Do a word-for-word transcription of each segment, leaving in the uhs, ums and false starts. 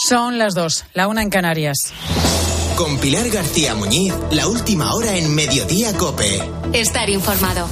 Son las dos, la una en Canarias. Con Pilar García Muñiz, la última hora en Mediodía COPE. Estar informado.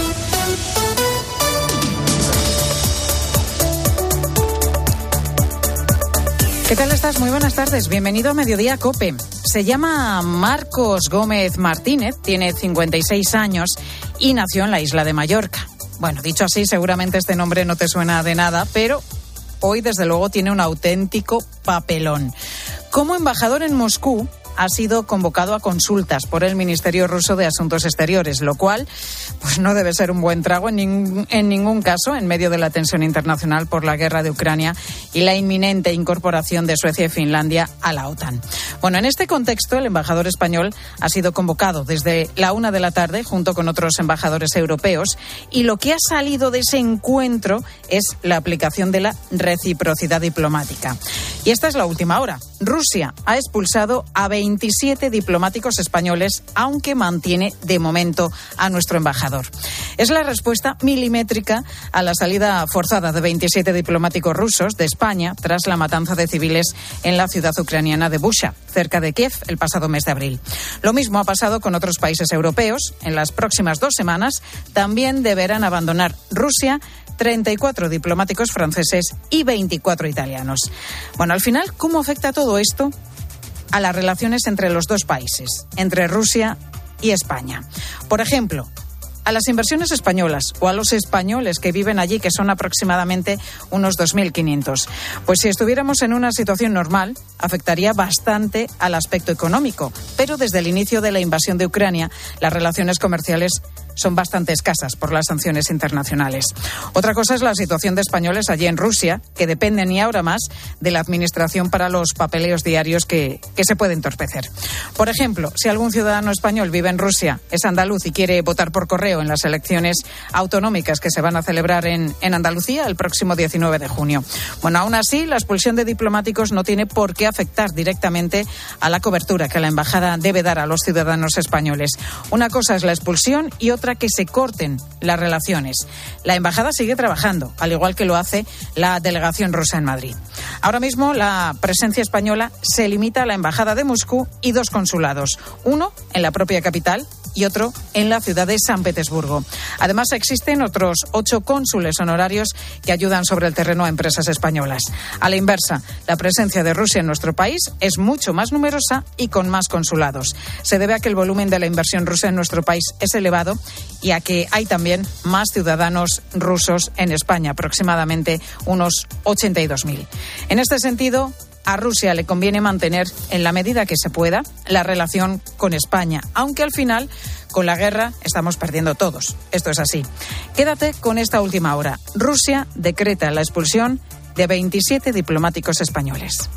¿Qué tal estás? Muy buenas tardes. Bienvenido a Mediodía COPE. Se llama Marcos Gómez Martínez, tiene cincuenta y seis años y nació en la isla de Mallorca. Bueno, dicho así, seguramente este nombre no te suena de nada, pero hoy, desde luego, tiene un auténtico papelón. Como embajador en Moscú, ha sido convocado a consultas por el Ministerio Ruso de Asuntos Exteriores, lo cual pues no debe ser un buen trago en, ning- en ningún caso en medio de la tensión internacional por la guerra de Ucrania y la inminente incorporación de Suecia y Finlandia a la OTAN. Bueno, en este contexto, el embajador español ha sido convocado desde la una de la tarde junto con otros embajadores europeos, y lo que ha salido de ese encuentro es la aplicación de la reciprocidad diplomática. Y esta es la última hora. Rusia ha expulsado a veintisiete diplomáticos españoles, aunque mantiene de momento a nuestro embajador. Es la respuesta milimétrica a la salida forzada de veintisiete diplomáticos rusos de España tras la matanza de civiles en la ciudad ucraniana de Busha, cerca de Kiev, el pasado mes de abril. Lo mismo ha pasado con otros países europeos. En las próximas dos semanas también deberán abandonar Rusia treinta y cuatro diplomáticos franceses y veinticuatro italianos. Bueno, al final, ¿cómo afecta todo esto a las relaciones entre los dos países, entre Rusia y España? Por ejemplo, a las inversiones españolas o a los españoles que viven allí, que son aproximadamente unos dos mil quinientos. Pues si estuviéramos en una situación normal, afectaría bastante al aspecto económico. Pero desde el inicio de la invasión de Ucrania, las relaciones comerciales son bastante escasas por las sanciones internacionales. Otra cosa es la situación de españoles allí en Rusia, que dependen y ahora más de la administración para los papeleos diarios que, que se puede entorpecer. Por ejemplo, si algún ciudadano español vive en Rusia, es andaluz y quiere votar por correo en las elecciones autonómicas que se van a celebrar en, en Andalucía el próximo diecinueve de junio. Bueno, aún así, la expulsión de diplomáticos no tiene por qué afectar directamente a la cobertura que la embajada debe dar a los ciudadanos españoles. Una cosa es la expulsión y otra que se corten las relaciones. La embajada sigue trabajando, al igual que lo hace la delegación rusa en Madrid. Ahora mismo la presencia española se limita a la embajada de Moscú y dos consulados, uno en la propia capital y otro en la ciudad de San Petersburgo. Además, existen otros ocho cónsules honorarios que ayudan sobre el terreno a empresas españolas. A la inversa, la presencia de Rusia en nuestro país es mucho más numerosa y con más consulados. Se debe a que el volumen de la inversión rusa en nuestro país es elevado y a que hay también más ciudadanos rusos en España, aproximadamente unos ochenta y dos mil. En este sentido, a Rusia le conviene mantener, en la medida que se pueda, la relación con España, aunque al final, con la guerra, estamos perdiendo todos. Esto es así. Quédate con esta última hora. Rusia decreta la expulsión de veintisiete diplomáticos españoles.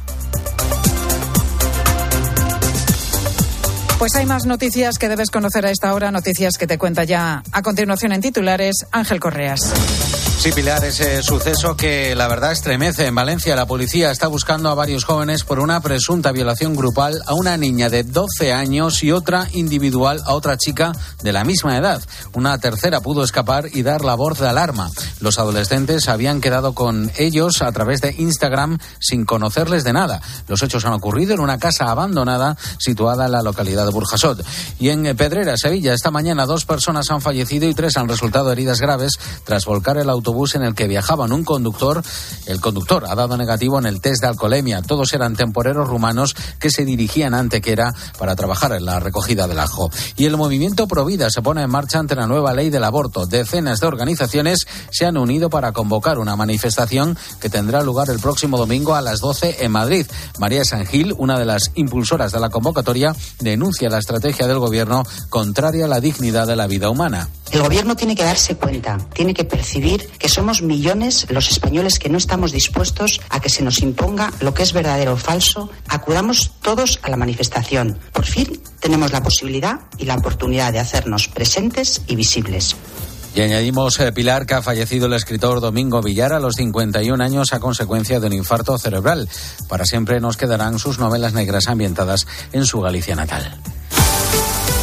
Pues hay más noticias que debes conocer a esta hora, noticias que te cuenta ya a continuación en titulares Ángel Correas. Sí, Pilar, ese suceso que la verdad estremece. En Valencia, la policía está buscando a varios jóvenes por una presunta violación grupal a una niña de doce años y otra individual a otra chica de la misma edad. Una tercera pudo escapar y dar la voz de alarma. Los adolescentes habían quedado con ellos a través de Instagram sin conocerles de nada. Los hechos han ocurrido en una casa abandonada situada en la localidad de Burjasot. Y en Pedrera, Sevilla, esta mañana dos personas han fallecido y tres han resultado heridas graves tras volcar el autobús en el que viajaban un conductor. El conductor ha dado negativo en el test de alcoholemia. Todos eran temporeros rumanos que se dirigían a Antequera para trabajar en la recogida del ajo. Y el movimiento Provida se pone en marcha ante la nueva ley del aborto. Decenas de organizaciones se han unido para convocar una manifestación que tendrá lugar el próximo domingo a las doce en Madrid. María Sangil, una de las impulsoras de la convocatoria, denuncia la estrategia del gobierno contraria a la dignidad de la vida humana. El gobierno tiene que darse cuenta, tiene que percibir que somos millones los españoles que no estamos dispuestos a que se nos imponga lo que es verdadero o falso. Acudamos todos a la manifestación. Por fin tenemos la posibilidad y la oportunidad de hacernos presentes y visibles. Y añadimos, eh, Pilar, que ha fallecido el escritor Domingo Villar a los cincuenta y un años a consecuencia de un infarto cerebral. Para siempre nos quedarán sus novelas negras ambientadas en su Galicia natal.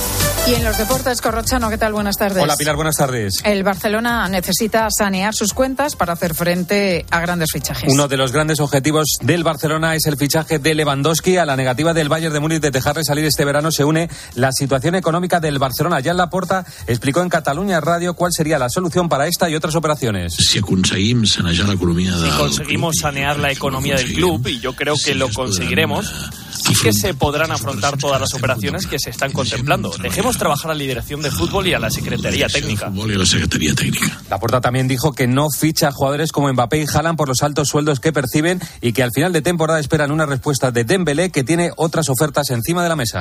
Y en los deportes, Corrochano, ¿qué tal? Buenas tardes. Hola, Pilar, buenas tardes. El Barcelona necesita sanear sus cuentas para hacer frente a grandes fichajes. Uno de los grandes objetivos del Barcelona es el fichaje de Lewandowski. A la negativa del Bayern de Múnich de dejarle salir este verano se une la situación económica del Barcelona. Jan Laporta explicó en Catalunya Radio cuál sería la solución para esta y otras operaciones. Si conseguimos sanear la economía del Si conseguimos sanear la economía del club, y yo creo que lo conseguiremos, sí que se podrán afrontar todas las operaciones que se están contemplando. Dejemos trabajar a la Dirección de Fútbol y a la Secretaría Técnica. Laporta también dijo que no ficha jugadores como Mbappé y Haaland por los altos sueldos que perciben y que al final de temporada esperan una respuesta de Dembélé, que tiene otras ofertas encima de la mesa.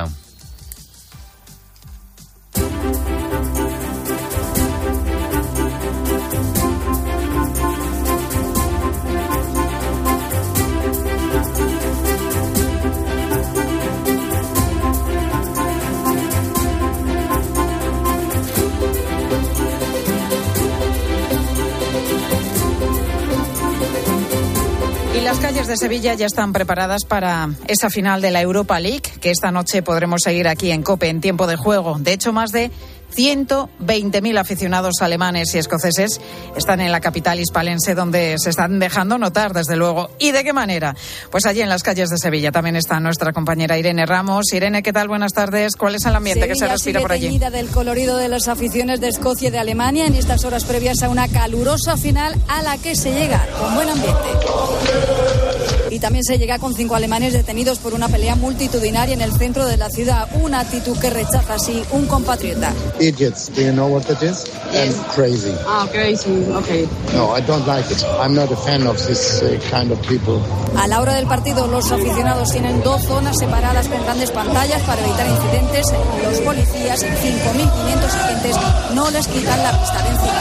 Las calles de Sevilla ya están preparadas para esa final de la Europa League, que esta noche podremos seguir aquí en COPE en tiempo de juego. De hecho, más de ciento veinte mil aficionados alemanes y escoceses están en la capital hispalense, donde se están dejando notar, desde luego. ¿Y de qué manera? Pues allí en las calles de Sevilla también está nuestra compañera Irene Ramos. Irene, ¿qué tal? Buenas tardes. ¿Cuál es el ambiente Sevilla que se respira por allí? Teñida del colorido de las aficiones de Escocia y de Alemania en estas horas previas a una calurosa final a la que se llega con buen ambiente. Y también se llega con cinco alemanes detenidos por una pelea multitudinaria en el centro de la ciudad. Una actitud que rechaza así un compatriota. Idiots, do you know what that is? And crazy. Ah, crazy, okay. No, I don't like it. I'm not a fan of this uh, kind of people. A la hora del partido, los aficionados tienen dos zonas separadas con grandes pantallas para evitar incidentes. Los policías, cinco mil quinientos agentes, no les quitan la vista de encima.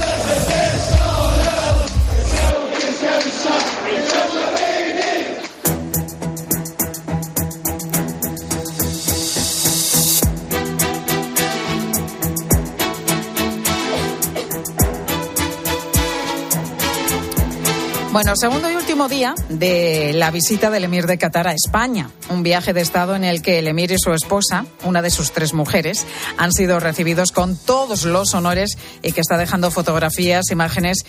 Bueno, segundo y último día de la visita del emir de Qatar a España, un viaje de estado en el que el emir y su esposa, una de sus tres mujeres, han sido recibidos con todos los honores y que está dejando fotografías, imágenes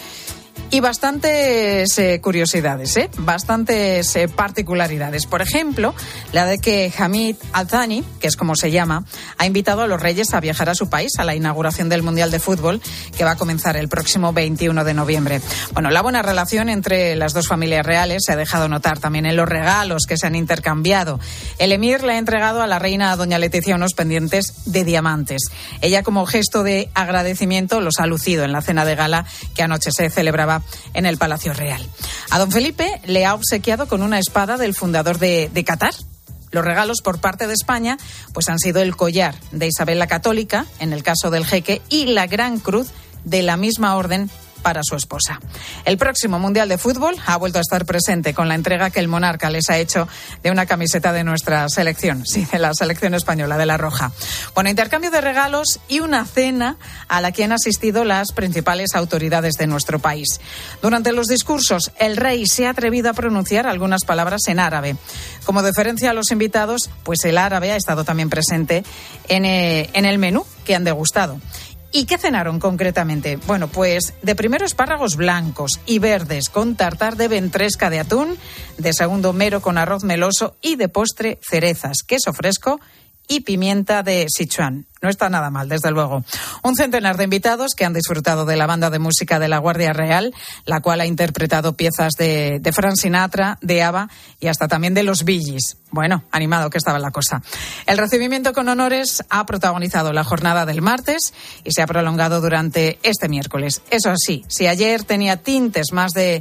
y bastantes eh, curiosidades, ¿eh? bastantes eh, particularidades. Por ejemplo, la de que Hamid Al Thani, que es como se llama, ha invitado a los reyes a viajar a su país a la inauguración del Mundial de Fútbol, que va a comenzar el próximo veintiuno de noviembre. Bueno, la buena relación entre las dos familias reales se ha dejado notar también en los regalos que se han intercambiado. El emir le ha entregado a la reina doña Leticia unos pendientes de diamantes. Ella, como gesto de agradecimiento, los ha lucido en la cena de gala que anoche se celebraba en el Palacio Real. A don Felipe le ha obsequiado con una espada del fundador de, de Qatar. Los regalos por parte de España pues han sido el collar de Isabel la Católica, en el caso del jeque, y la gran cruz de la misma orden para su esposa. El próximo Mundial de Fútbol ha vuelto a estar presente con la entrega que el monarca les ha hecho de una camiseta de nuestra selección, sí, de la selección española, de la roja. Bueno, intercambio de regalos y una cena a la que han asistido las principales autoridades de nuestro país. Durante los discursos, el rey se ha atrevido a pronunciar algunas palabras en árabe. Como deferencia a los invitados, pues el árabe ha estado también presente en, eh, en el menú que han degustado. ¿Y qué cenaron concretamente? Bueno, pues de primero espárragos blancos y verdes con tartar de ventresca de atún, de segundo mero con arroz meloso y de postre cerezas, queso fresco y pimienta de Sichuan. No está nada mal, desde luego. Un centenar de invitados que han disfrutado de la banda de música de la Guardia Real, la cual ha interpretado piezas de, de Frank Sinatra, de ABBA y hasta también de los Bee Gees. Bueno, animado que estaba la cosa. El recibimiento con honores ha protagonizado la jornada del martes y se ha prolongado durante este miércoles. Eso sí, si ayer tenía tintes más de,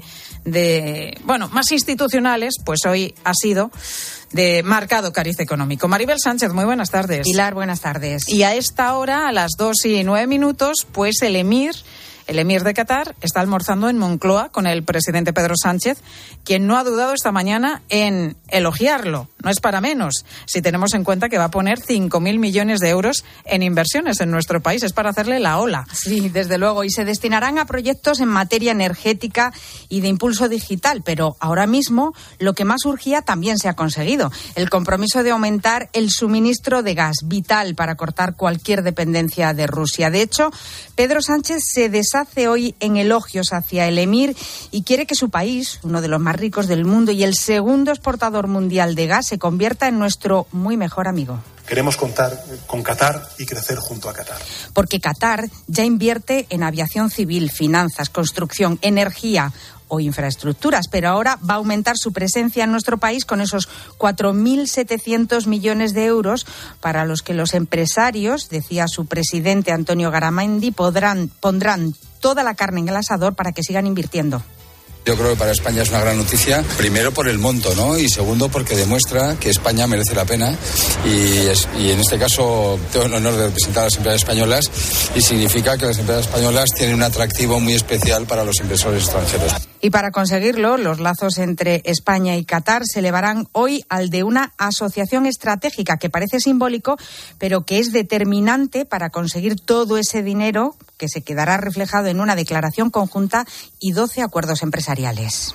de bueno, más institucionales, pues hoy ha sido de marcado cariz económico. Maribel Sánchez, muy buenas tardes. Pilar, buenas tardes. Y a esta hora, a las dos y nueve minutos, pues el emir, el emir de Qatar está almorzando en Moncloa con el presidente Pedro Sánchez, quien no ha dudado esta mañana en elogiarlo. no es para menos, si tenemos en cuenta que va a poner cinco mil millones de euros en inversiones en nuestro país. Es para hacerle la ola. Sí, desde luego, y se destinarán a proyectos en materia energética y de impulso digital, pero ahora mismo lo que más urgía también se ha conseguido: el compromiso de aumentar el suministro de gas, vital para cortar cualquier dependencia de Rusia. De hecho, Pedro Sánchez se deshace hoy en elogios hacia el emir y quiere que su país, uno de los más ricos del mundo y el segundo exportador mundial de gas, se convierta en nuestro muy mejor amigo. Queremos contar con Qatar y crecer junto a Qatar. Porque Qatar ya invierte en aviación civil, finanzas, construcción, energía o infraestructuras, pero ahora va a aumentar su presencia en nuestro país con esos cuatro mil setecientos millones de euros para los que los empresarios, decía su presidente Antonio Garamendi, podrán, pondrán toda la carne en el asador para que sigan invirtiendo. Yo creo que para España es una gran noticia, primero por el monto, ¿no? Y segundo porque demuestra que España merece la pena y, es, y en este caso tengo el honor de representar a las empresas españolas y significa que las empresas españolas tienen un atractivo muy especial para los inversores extranjeros. Y para conseguirlo, los lazos entre España y Qatar se elevarán hoy al de una asociación estratégica que parece simbólico, pero que es determinante para conseguir todo ese dinero que se quedará reflejado en una declaración conjunta y doce acuerdos empresariales.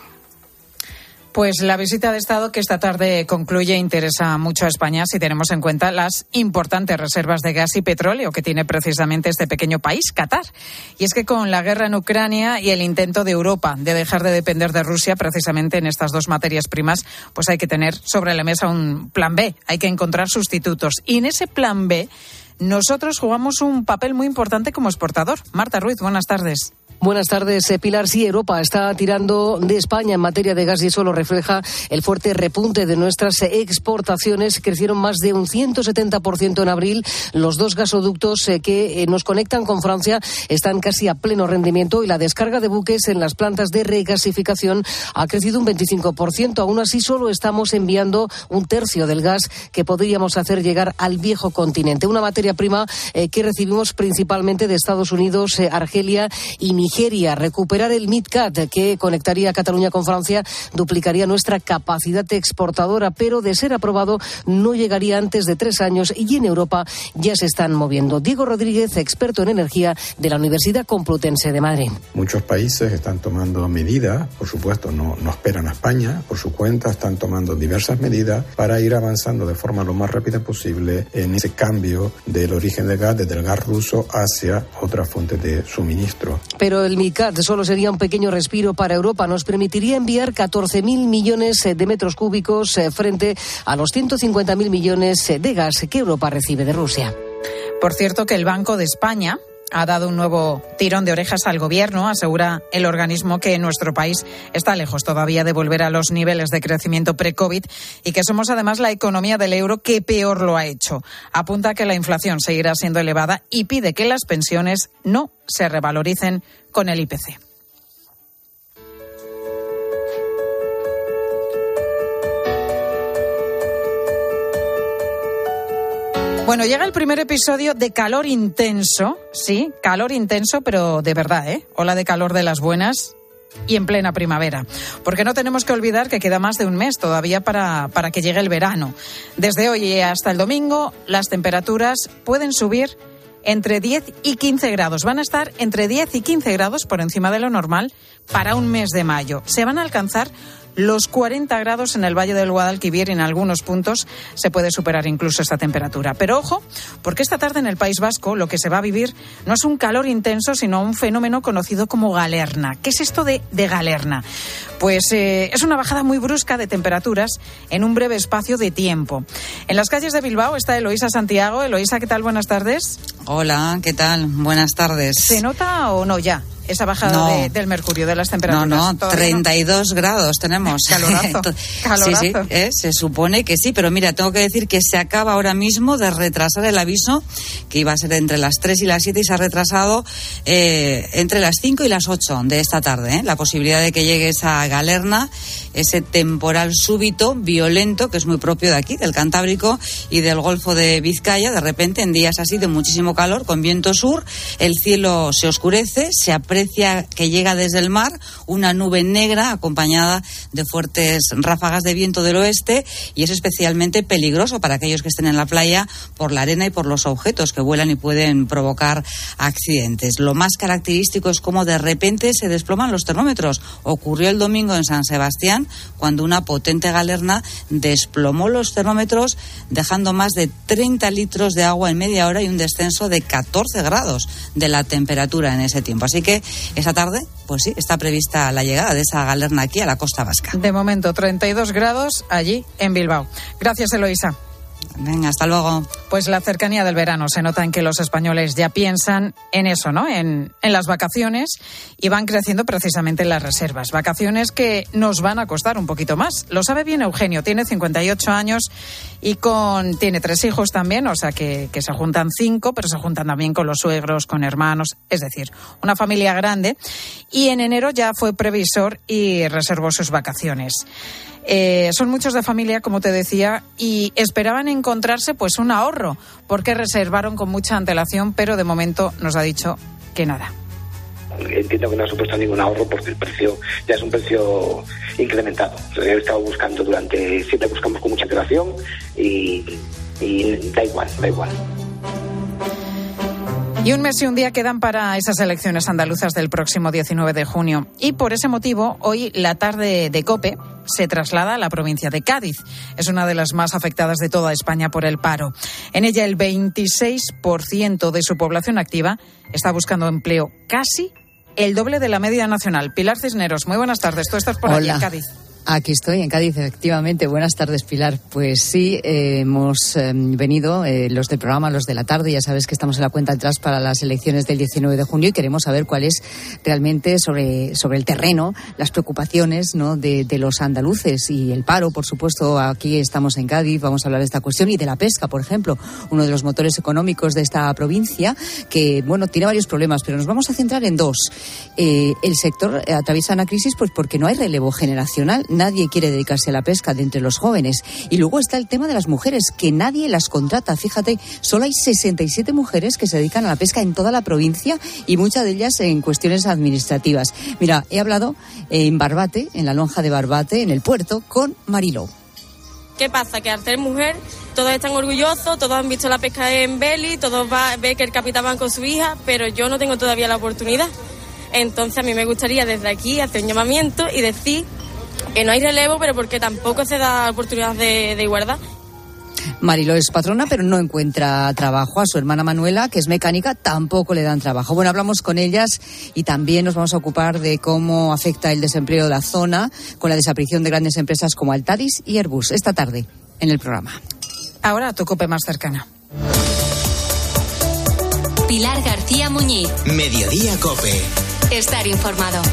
Pues la visita de Estado que esta tarde concluye interesa mucho a España si tenemos en cuenta las importantes reservas de gas y petróleo que tiene precisamente este pequeño país, Qatar. Y es que con la guerra en Ucrania y el intento de Europa de dejar de depender de Rusia precisamente en estas dos materias primas, pues hay que tener sobre la mesa un plan B, hay que encontrar sustitutos. Y en ese plan B nosotros jugamos un papel muy importante como exportador. Marta Ruiz, buenas tardes. Buenas tardes, Pilar. Sí, Europa está tirando de España en materia de gas y eso lo refleja el fuerte repunte de nuestras exportaciones. Crecieron más de un ciento setenta por ciento en abril. Los dos gasoductos que nos conectan con Francia están casi a pleno rendimiento y la descarga de buques en las plantas de regasificación ha crecido un veinticinco por ciento. Aún así, solo estamos enviando un tercio del gas que podríamos hacer llegar al viejo continente. Una materia prima eh, que recibimos principalmente de Estados Unidos, eh, Argelia y Nigeria. Nigeria. Recuperar el MidCat que conectaría Cataluña con Francia duplicaría nuestra capacidad exportadora, pero de ser aprobado no llegaría antes de tres años y en Europa ya se están moviendo. Diego Rodríguez, experto en energía de la Universidad Complutense de Madrid. Muchos países están tomando medidas, por supuesto no, no esperan a España, por su cuenta están tomando diversas medidas para ir avanzando de forma lo más rápida posible en ese cambio del origen del gas, desde el gas ruso hacia otras fuentes de suministro. Pero el MidCat solo sería un pequeño respiro para Europa. Nos permitiría enviar catorce mil millones de metros cúbicos frente a los ciento cincuenta mil millones de gas que Europa recibe de Rusia. Por cierto, que el Banco de España ha dado un nuevo tirón de orejas al gobierno. Asegura el organismo que nuestro país está lejos todavía de volver a los niveles de crecimiento pre-COVID y que somos además la economía del euro que peor lo ha hecho. Apunta que la inflación seguirá siendo elevada y pide que las pensiones no se revaloricen con el I P C. Bueno, llega el primer episodio de calor intenso, sí, calor intenso, pero de verdad, ¿eh? Ola de calor de las buenas y en plena primavera. Porque no tenemos que olvidar que queda más de un mes todavía para, para que llegue el verano. Desde hoy hasta el domingo, las temperaturas pueden subir entre diez y quince grados. Van a estar entre diez y quince grados por encima de lo normal para un mes de mayo. Se van a alcanzar los cuarenta grados en el Valle del Guadalquivir y en algunos puntos se puede superar incluso esta temperatura. Pero ojo, porque esta tarde en el País Vasco lo que se va a vivir no es un calor intenso, sino un fenómeno conocido como galerna. ¿Qué es esto de, de galerna? Pues eh, es una bajada muy brusca de temperaturas en un breve espacio de tiempo. En las calles de Bilbao está Eloísa Santiago. Eloísa, ¿qué tal? Buenas tardes. Hola, ¿qué tal? Buenas tardes. ¿Se nota o no ya esa bajada no. de, del mercurio, de las temperaturas? No, no, treinta y dos no? grados tenemos. Calorazo. Calorazo. Sí, sí, ¿eh? Se supone que sí, pero mira, tengo que decir que se acaba ahora mismo de retrasar el aviso, que iba a ser entre las tres y las siete y se ha retrasado eh, entre las cinco y las ocho de esta tarde. ¿eh? La posibilidad de que llegue esa galerna, ese temporal súbito, violento, que es muy propio de aquí, del Cantábrico y del Golfo de Vizcaya, de repente en días así de muchísimo calor, con viento sur, el cielo se oscurece, se aprieta aprecia que llega desde el mar una nube negra acompañada de fuertes ráfagas de viento del oeste, y es especialmente peligroso para aquellos que estén en la playa por la arena y por los objetos que vuelan y pueden provocar accidentes. Lo más característico es cómo de repente se desploman los termómetros. Ocurrió el domingo en San Sebastián, cuando una potente galerna desplomó los termómetros, dejando más de treinta litros de agua en media hora y un descenso de catorce grados de la temperatura en ese tiempo. Así que esta tarde, pues sí, está prevista la llegada de esa galerna aquí a la costa vasca. De momento, treinta y dos grados allí en Bilbao. Gracias, Eloísa. Venga, hasta luego. Pues la cercanía del verano se nota en que los españoles ya piensan en eso, ¿no? En, en las vacaciones, y van creciendo precisamente las reservas. Vacaciones que nos van a costar un poquito más. Lo sabe bien Eugenio, tiene cincuenta y ocho años y con tiene tres hijos también, o sea que, que se juntan cinco, pero se juntan también con los suegros, con hermanos, es decir, una familia grande. Y en enero ya fue previsor y reservó sus vacaciones. Eh, son muchos de familia, como te decía, y esperaban encontrarse pues un ahorro, porque reservaron con mucha antelación, pero de momento nos ha dicho que nada. Entiendo que no ha supuesto ningún ahorro porque el precio ya es un precio incrementado. He estado buscando durante, siempre buscamos con mucha antelación y, y da igual, da igual. Y un mes y un día quedan para esas elecciones andaluzas del próximo diecinueve de junio. Y por ese motivo, hoy la tarde de COPE se traslada a la provincia de Cádiz. Es una de las más afectadas de toda España por el paro. En ella, el veintiséis por ciento de su población activa está buscando empleo, casi el doble de la media nacional. Pilar Cisneros, muy buenas tardes. Tú estás por Hola. Aquí en Cádiz. Aquí estoy, en Cádiz, efectivamente. Buenas tardes, Pilar. Pues sí, eh, hemos eh, venido, eh, los del programa, los de la tarde, ya sabes que estamos en la cuenta atrás para las elecciones del diecinueve de junio y queremos saber cuál es realmente sobre, sobre el terreno, las preocupaciones, ¿no?, de, de los andaluces y el paro, por supuesto. Aquí estamos en Cádiz, vamos a hablar de esta cuestión, y de la pesca, por ejemplo, uno de los motores económicos de esta provincia, que, bueno, tiene varios problemas, pero nos vamos a centrar en dos. Eh, el sector atraviesa una crisis pues porque no hay relevo generacional. Nadie quiere dedicarse a la pesca de entre los jóvenes. Y luego está el tema de las mujeres, que nadie las contrata. Fíjate, solo hay sesenta y siete mujeres que se dedican a la pesca en toda la provincia, y muchas de ellas en cuestiones administrativas. Mira, he hablado en Barbate, en la lonja de Barbate, en el puerto, con Mariló. ¿Qué pasa? Que al ser mujer, todos están orgullosos, todos han visto la pesca en Beli, todos va, ve que el capitán va con su hija, pero yo no tengo todavía la oportunidad. Entonces a mí me gustaría desde aquí hacer un llamamiento y decir que no hay relevo, pero porque tampoco se da oportunidad de, de igualdad. Mariló es patrona, pero no encuentra trabajo. A su hermana Manuela, que es mecánica, tampoco le dan trabajo. Bueno, hablamos con ellas y también nos vamos a ocupar de cómo afecta el desempleo de la zona con la desaparición de grandes empresas como Altadis y Airbus esta tarde en el programa. Ahora tu COPE más cercana. Pilar García Muñiz. Mediodía COPE. Estar informado.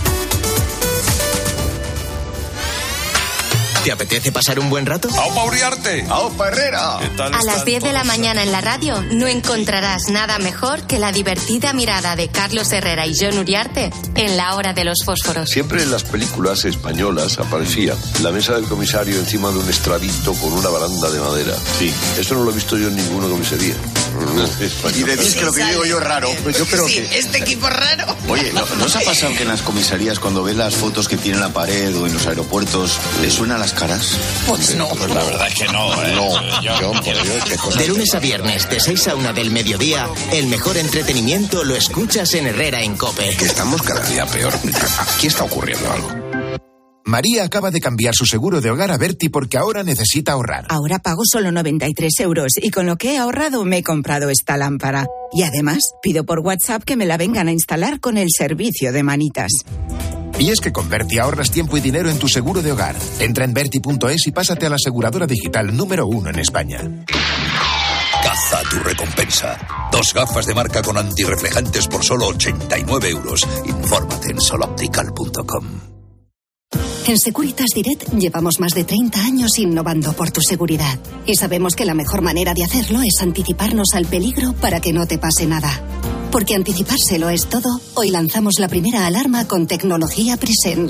¿Te apetece pasar un buen rato? ¡Aupa Uriarte! ¡Aupa Herrera! ¿Qué tal A las diez de la mañana en la radio no encontrarás nada mejor que la divertida mirada de Carlos Herrera y Jon Uriarte en La Hora de los Fósforos. Siempre en las películas españolas aparecía la mesa del comisario encima de un estradito con una baranda de madera. Sí. Eso no lo he visto yo en ninguna comisaría. Y decís que lo que digo yo es raro. Pues yo creo sí, que... este equipo es raro. Oye, ¿no, ¿no os ha pasado que en las comisarías, cuando ves las fotos que tiene en la pared o en los aeropuertos, le suenan las caras? Pues no. Pues la verdad es que no, ¿eh? No, yo, por Dios, qué cosa. De lunes a viernes, de seis a una del mediodía, el mejor entretenimiento lo escuchas en Herrera en COPE. Que estamos cada día peor. Aquí está ocurriendo algo. María acaba de cambiar su seguro de hogar a Berti porque ahora necesita ahorrar. Ahora pago solo noventa y tres euros y con lo que he ahorrado me he comprado esta lámpara. Y además pido por WhatsApp que me la vengan a instalar con el servicio de manitas. Y es que con Berti ahorras tiempo y dinero en tu seguro de hogar. Entra en berti punto es y pásate a la aseguradora digital número uno en España. Caza tu recompensa. Dos gafas de marca con antirreflejantes por solo ochenta y nueve euros. Infórmate en soloptical punto com. En Securitas Direct llevamos más de treinta años innovando por tu seguridad. Y sabemos que la mejor manera de hacerlo es anticiparnos al peligro para que no te pase nada. Porque anticipárselo es todo, hoy lanzamos la primera alarma con tecnología Presence.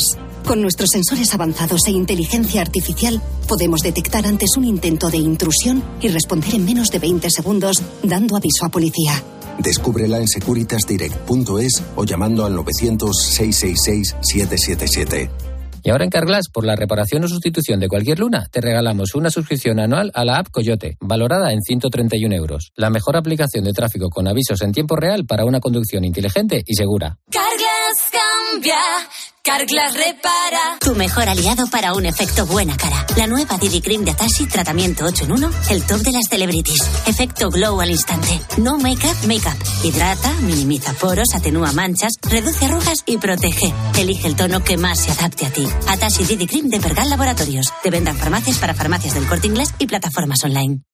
Con nuestros sensores avanzados e inteligencia artificial, podemos detectar antes un intento de intrusión y responder en menos de veinte segundos, dando aviso a policía. Descúbrela en securitas direct punto es o llamando al novecientos, seiscientos sesenta y seis, setecientos setenta y siete. Y ahora en Carglass, por la reparación o sustitución de cualquier luna, te regalamos una suscripción anual a la app Coyote, valorada en ciento treinta y un euros. La mejor aplicación de tráfico con avisos en tiempo real para una conducción inteligente y segura. Carglass cambia, Carglass repara. Tu mejor aliado para un efecto buena cara. La nueva D D Cream de Atashi, tratamiento ocho en uno, el top de las celebrities. Efecto glow al instante. No make-up, make-up. Hidrata, minimiza poros, atenúa manchas, reduce arrugas y protege. Elige el tono que más se adapte a ti. Atashi D D Cream de Pergal Laboratorios. De venta en farmacias para farmacias del Corte Inglés y plataformas online.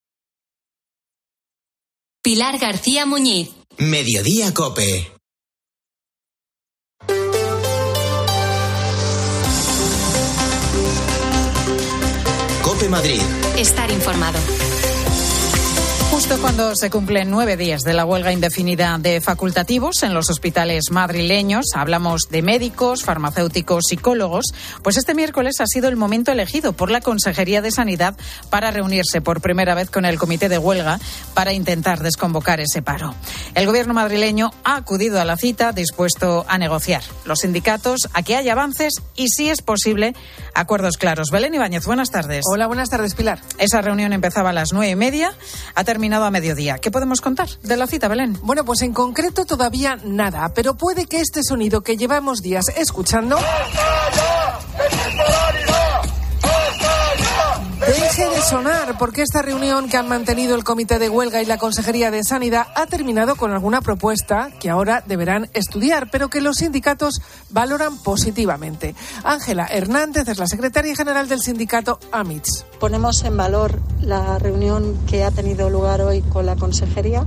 Pilar García Muñiz. Mediodía Cope. Cope Madrid. Estar informado. Justo cuando se cumplen nueve días de la huelga indefinida de facultativos en los hospitales madrileños, hablamos de médicos, farmacéuticos, psicólogos, pues este miércoles ha sido el momento elegido por la Consejería de Sanidad para reunirse por primera vez con el comité de huelga para intentar desconvocar ese paro. El gobierno madrileño ha acudido a la cita dispuesto a negociar. Los sindicatos a que haya avances y, si es posible, acuerdos claros. Belén Ibáñez, buenas tardes. Hola, buenas tardes, Pilar. Esa reunión empezaba a las nueve y media, ha terminado a mediodía. ¿Qué podemos contar de la cita, Belén? Bueno, pues en concreto todavía nada, pero puede que este sonido que llevamos días escuchando deje de sonar, porque esta reunión que han mantenido el Comité de Huelga y la Consejería de Sanidad ha terminado con alguna propuesta que ahora deberán estudiar, pero que los sindicatos valoran positivamente. Ángela Hernández es la secretaria general del sindicato AMITS. Ponemos en valor la reunión que ha tenido lugar hoy con la Consejería,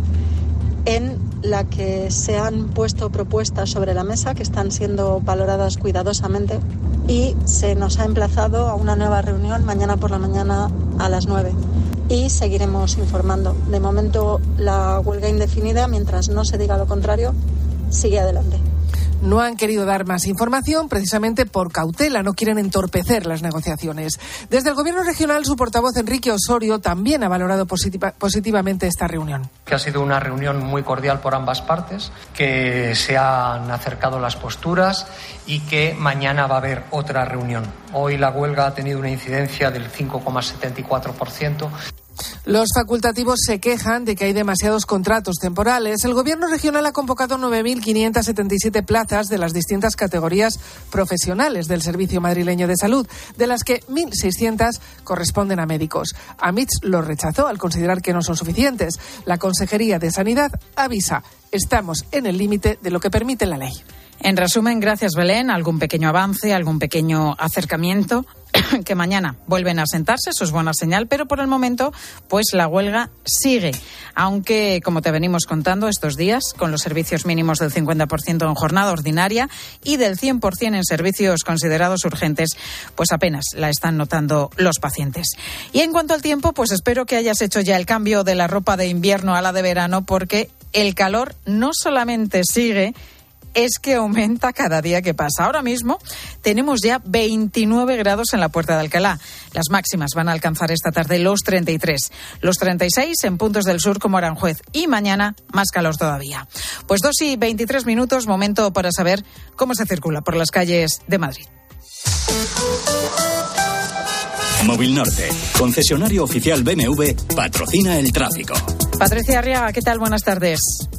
en la que se han puesto propuestas sobre la mesa que están siendo valoradas cuidadosamente y se nos ha emplazado a una nueva reunión mañana por la mañana a las nueve y seguiremos informando. De momento la huelga indefinida, mientras no se diga lo contrario, sigue adelante. No han querido dar más información precisamente por cautela, no quieren entorpecer las negociaciones. Desde el Gobierno regional, su portavoz Enrique Osorio también ha valorado positiva, positivamente esta reunión. Que ha sido una reunión muy cordial por ambas partes, que se han acercado las posturas y que mañana va a haber otra reunión. Hoy la huelga ha tenido una incidencia del cinco coma setenta y cuatro por ciento. Los facultativos se quejan de que hay demasiados contratos temporales. El Gobierno regional ha convocado nueve mil quinientas setenta y siete plazas de las distintas categorías profesionales del Servicio Madrileño de Salud, de las que mil seiscientas corresponden a médicos. AMITS lo rechazó al considerar que no son suficientes. La Consejería de Sanidad avisa: estamos en el límite de lo que permite la ley. En resumen, gracias, Belén, algún pequeño avance, algún pequeño acercamiento, que mañana vuelven a sentarse, eso es buena señal, pero por el momento, pues la huelga sigue. Aunque, como te venimos contando estos días, con los servicios mínimos del cincuenta por ciento en jornada ordinaria y del cien por ciento en servicios considerados urgentes, pues apenas la están notando los pacientes. Y en cuanto al tiempo, pues espero que hayas hecho ya el cambio de la ropa de invierno a la de verano, porque el calor no solamente sigue, es que aumenta cada día que pasa. Ahora mismo tenemos ya veintinueve grados en la Puerta de Alcalá. Las máximas van a alcanzar esta tarde los treinta y tres, los treinta y seis en puntos del sur como Aranjuez, y mañana más calor todavía. Pues dos y veintitrés minutos, momento para saber cómo se circula por las calles de Madrid. Móvil Norte, concesionario oficial B M W, patrocina el tráfico. Patricia Arriaga, ¿qué tal? Buenas tardes.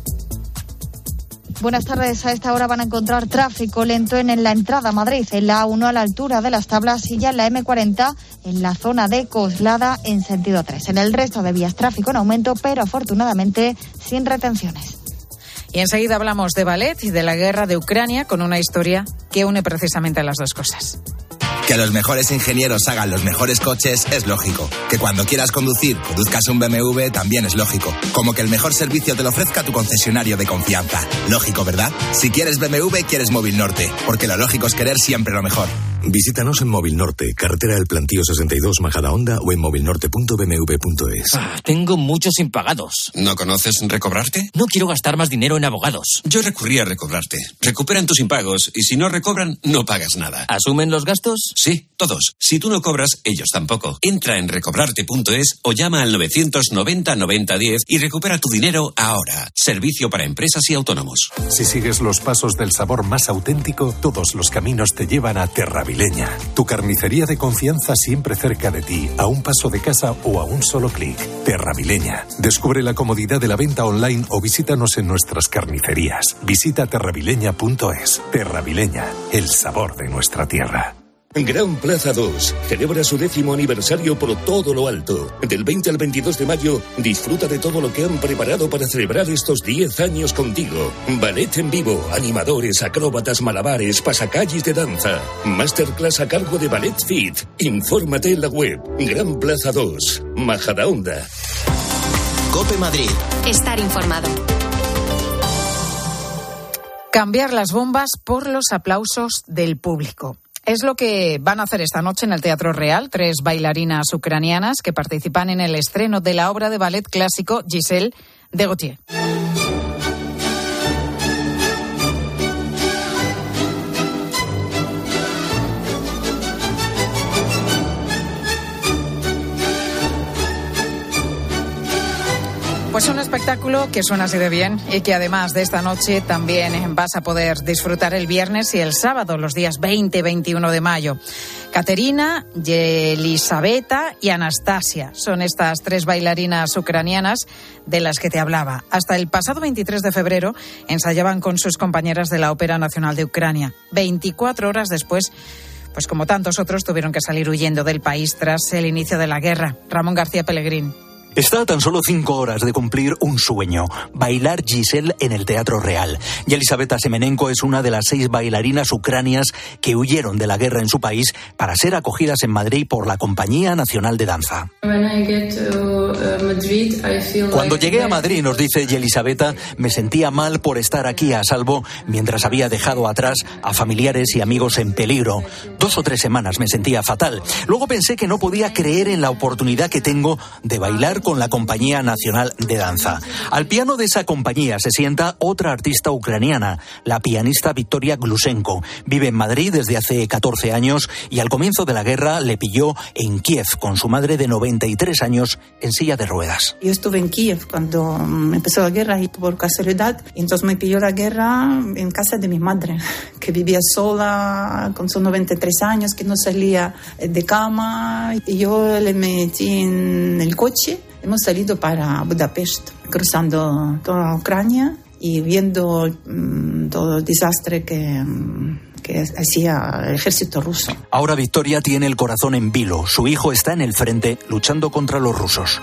Buenas tardes. A esta hora van a encontrar tráfico lento en la entrada a Madrid, en la A uno a la altura de las Tablas y ya en la eme cuarenta en la zona de Coslada en sentido tres. En el resto de vías tráfico en aumento, pero afortunadamente sin retenciones. Y enseguida hablamos de ballet y de la guerra de Ucrania con una historia que une precisamente las dos cosas. Que los mejores ingenieros hagan los mejores coches es lógico. Que cuando quieras conducir, conduzcas un B M W también es lógico. Como que el mejor servicio te lo ofrezca tu concesionario de confianza. Lógico, ¿verdad? Si quieres B M W, quieres Móvil Norte. Porque lo lógico es querer siempre lo mejor. Visítanos en Móvil Norte, carretera del Plantío sesenta y dos, Majadahonda, o en movilnorte punto b m w punto es. Ah, tengo muchos impagados. ¿No conoces Recobrarte? No quiero gastar más dinero en abogados. Yo recurrí a Recobrarte. Recuperan tus impagos y si no recobran, no pagas nada. ¿Asumen los gastos? Sí, todos. Si tú no cobras, ellos tampoco. Entra en recobrarte punto es o llama al novecientos noventa noventa diez y recupera tu dinero ahora. Servicio para empresas y autónomos. Si sigues los pasos del sabor más auténtico, todos los caminos te llevan a Terravileña. Tu carnicería de confianza siempre cerca de ti, a un paso de casa o a un solo clic. Terravileña. Descubre la comodidad de la venta online o visítanos en nuestras carnicerías. Visita terravileña punto es. Terravileña, el sabor de nuestra tierra. Gran Plaza dos celebra su décimo aniversario por todo lo alto. Del veinte al veintidós de mayo, disfruta de todo lo que han preparado para celebrar estos diez años contigo. Ballet en vivo, animadores, acróbatas, malabares, pasacalles de danza. Masterclass a cargo de Ballet Fit. Infórmate en la web. Gran Plaza dos, Majadahonda. COPE Madrid. Estar informado. Cambiar las bombas por los aplausos del público. Es lo que van a hacer esta noche en el Teatro Real tres bailarinas ucranianas que participan en el estreno de la obra de ballet clásico Giselle de Gautier. Pues un espectáculo que suena así de bien y que además de esta noche también vas a poder disfrutar el viernes y el sábado, los días veinte y veintiuno de mayo. Caterina, Yelisaveta y Anastasia son estas tres bailarinas ucranianas de las que te hablaba. Hasta el pasado veintitrés de febrero ensayaban con sus compañeras de la Ópera Nacional de Ucrania. veinticuatro horas después, pues como tantos otros, tuvieron que salir huyendo del país tras el inicio de la guerra. Ramón García Pellegrín. Está a tan solo cinco horas de cumplir un sueño, bailar Giselle en el Teatro Real. Yelisaveta Semenenko es una de las seis bailarinas ucranianas que huyeron de la guerra en su país para ser acogidas en Madrid por la Compañía Nacional de Danza. Cuando llegué a Madrid, nos dice Yelisaveta, me sentía mal por estar aquí a salvo mientras había dejado atrás a familiares y amigos en peligro. Dos o tres semanas me sentía fatal. Luego pensé que no podía creer en la oportunidad que tengo de bailar con la Compañía Nacional de Danza. Al piano de esa compañía se sienta otra artista ucraniana, la pianista Victoria Glusenko. Vive en Madrid desde hace catorce años y al comienzo de la guerra le pilló en Kiev con su madre de noventa y tres años en silla de ruedas. Yo estuve en Kiev cuando empezó la guerra y por casualidad, entonces me pilló la guerra en casa de mi madre, que vivía sola con sus noventa y tres años, que no salía de cama, y yo le metí en el coche. Hemos salido para Budapest, cruzando toda Ucrania y viendo um, todo el desastre que, um, que hacía el ejército ruso. Ahora Victoria tiene el corazón en vilo. Su hijo está en el frente luchando contra los rusos.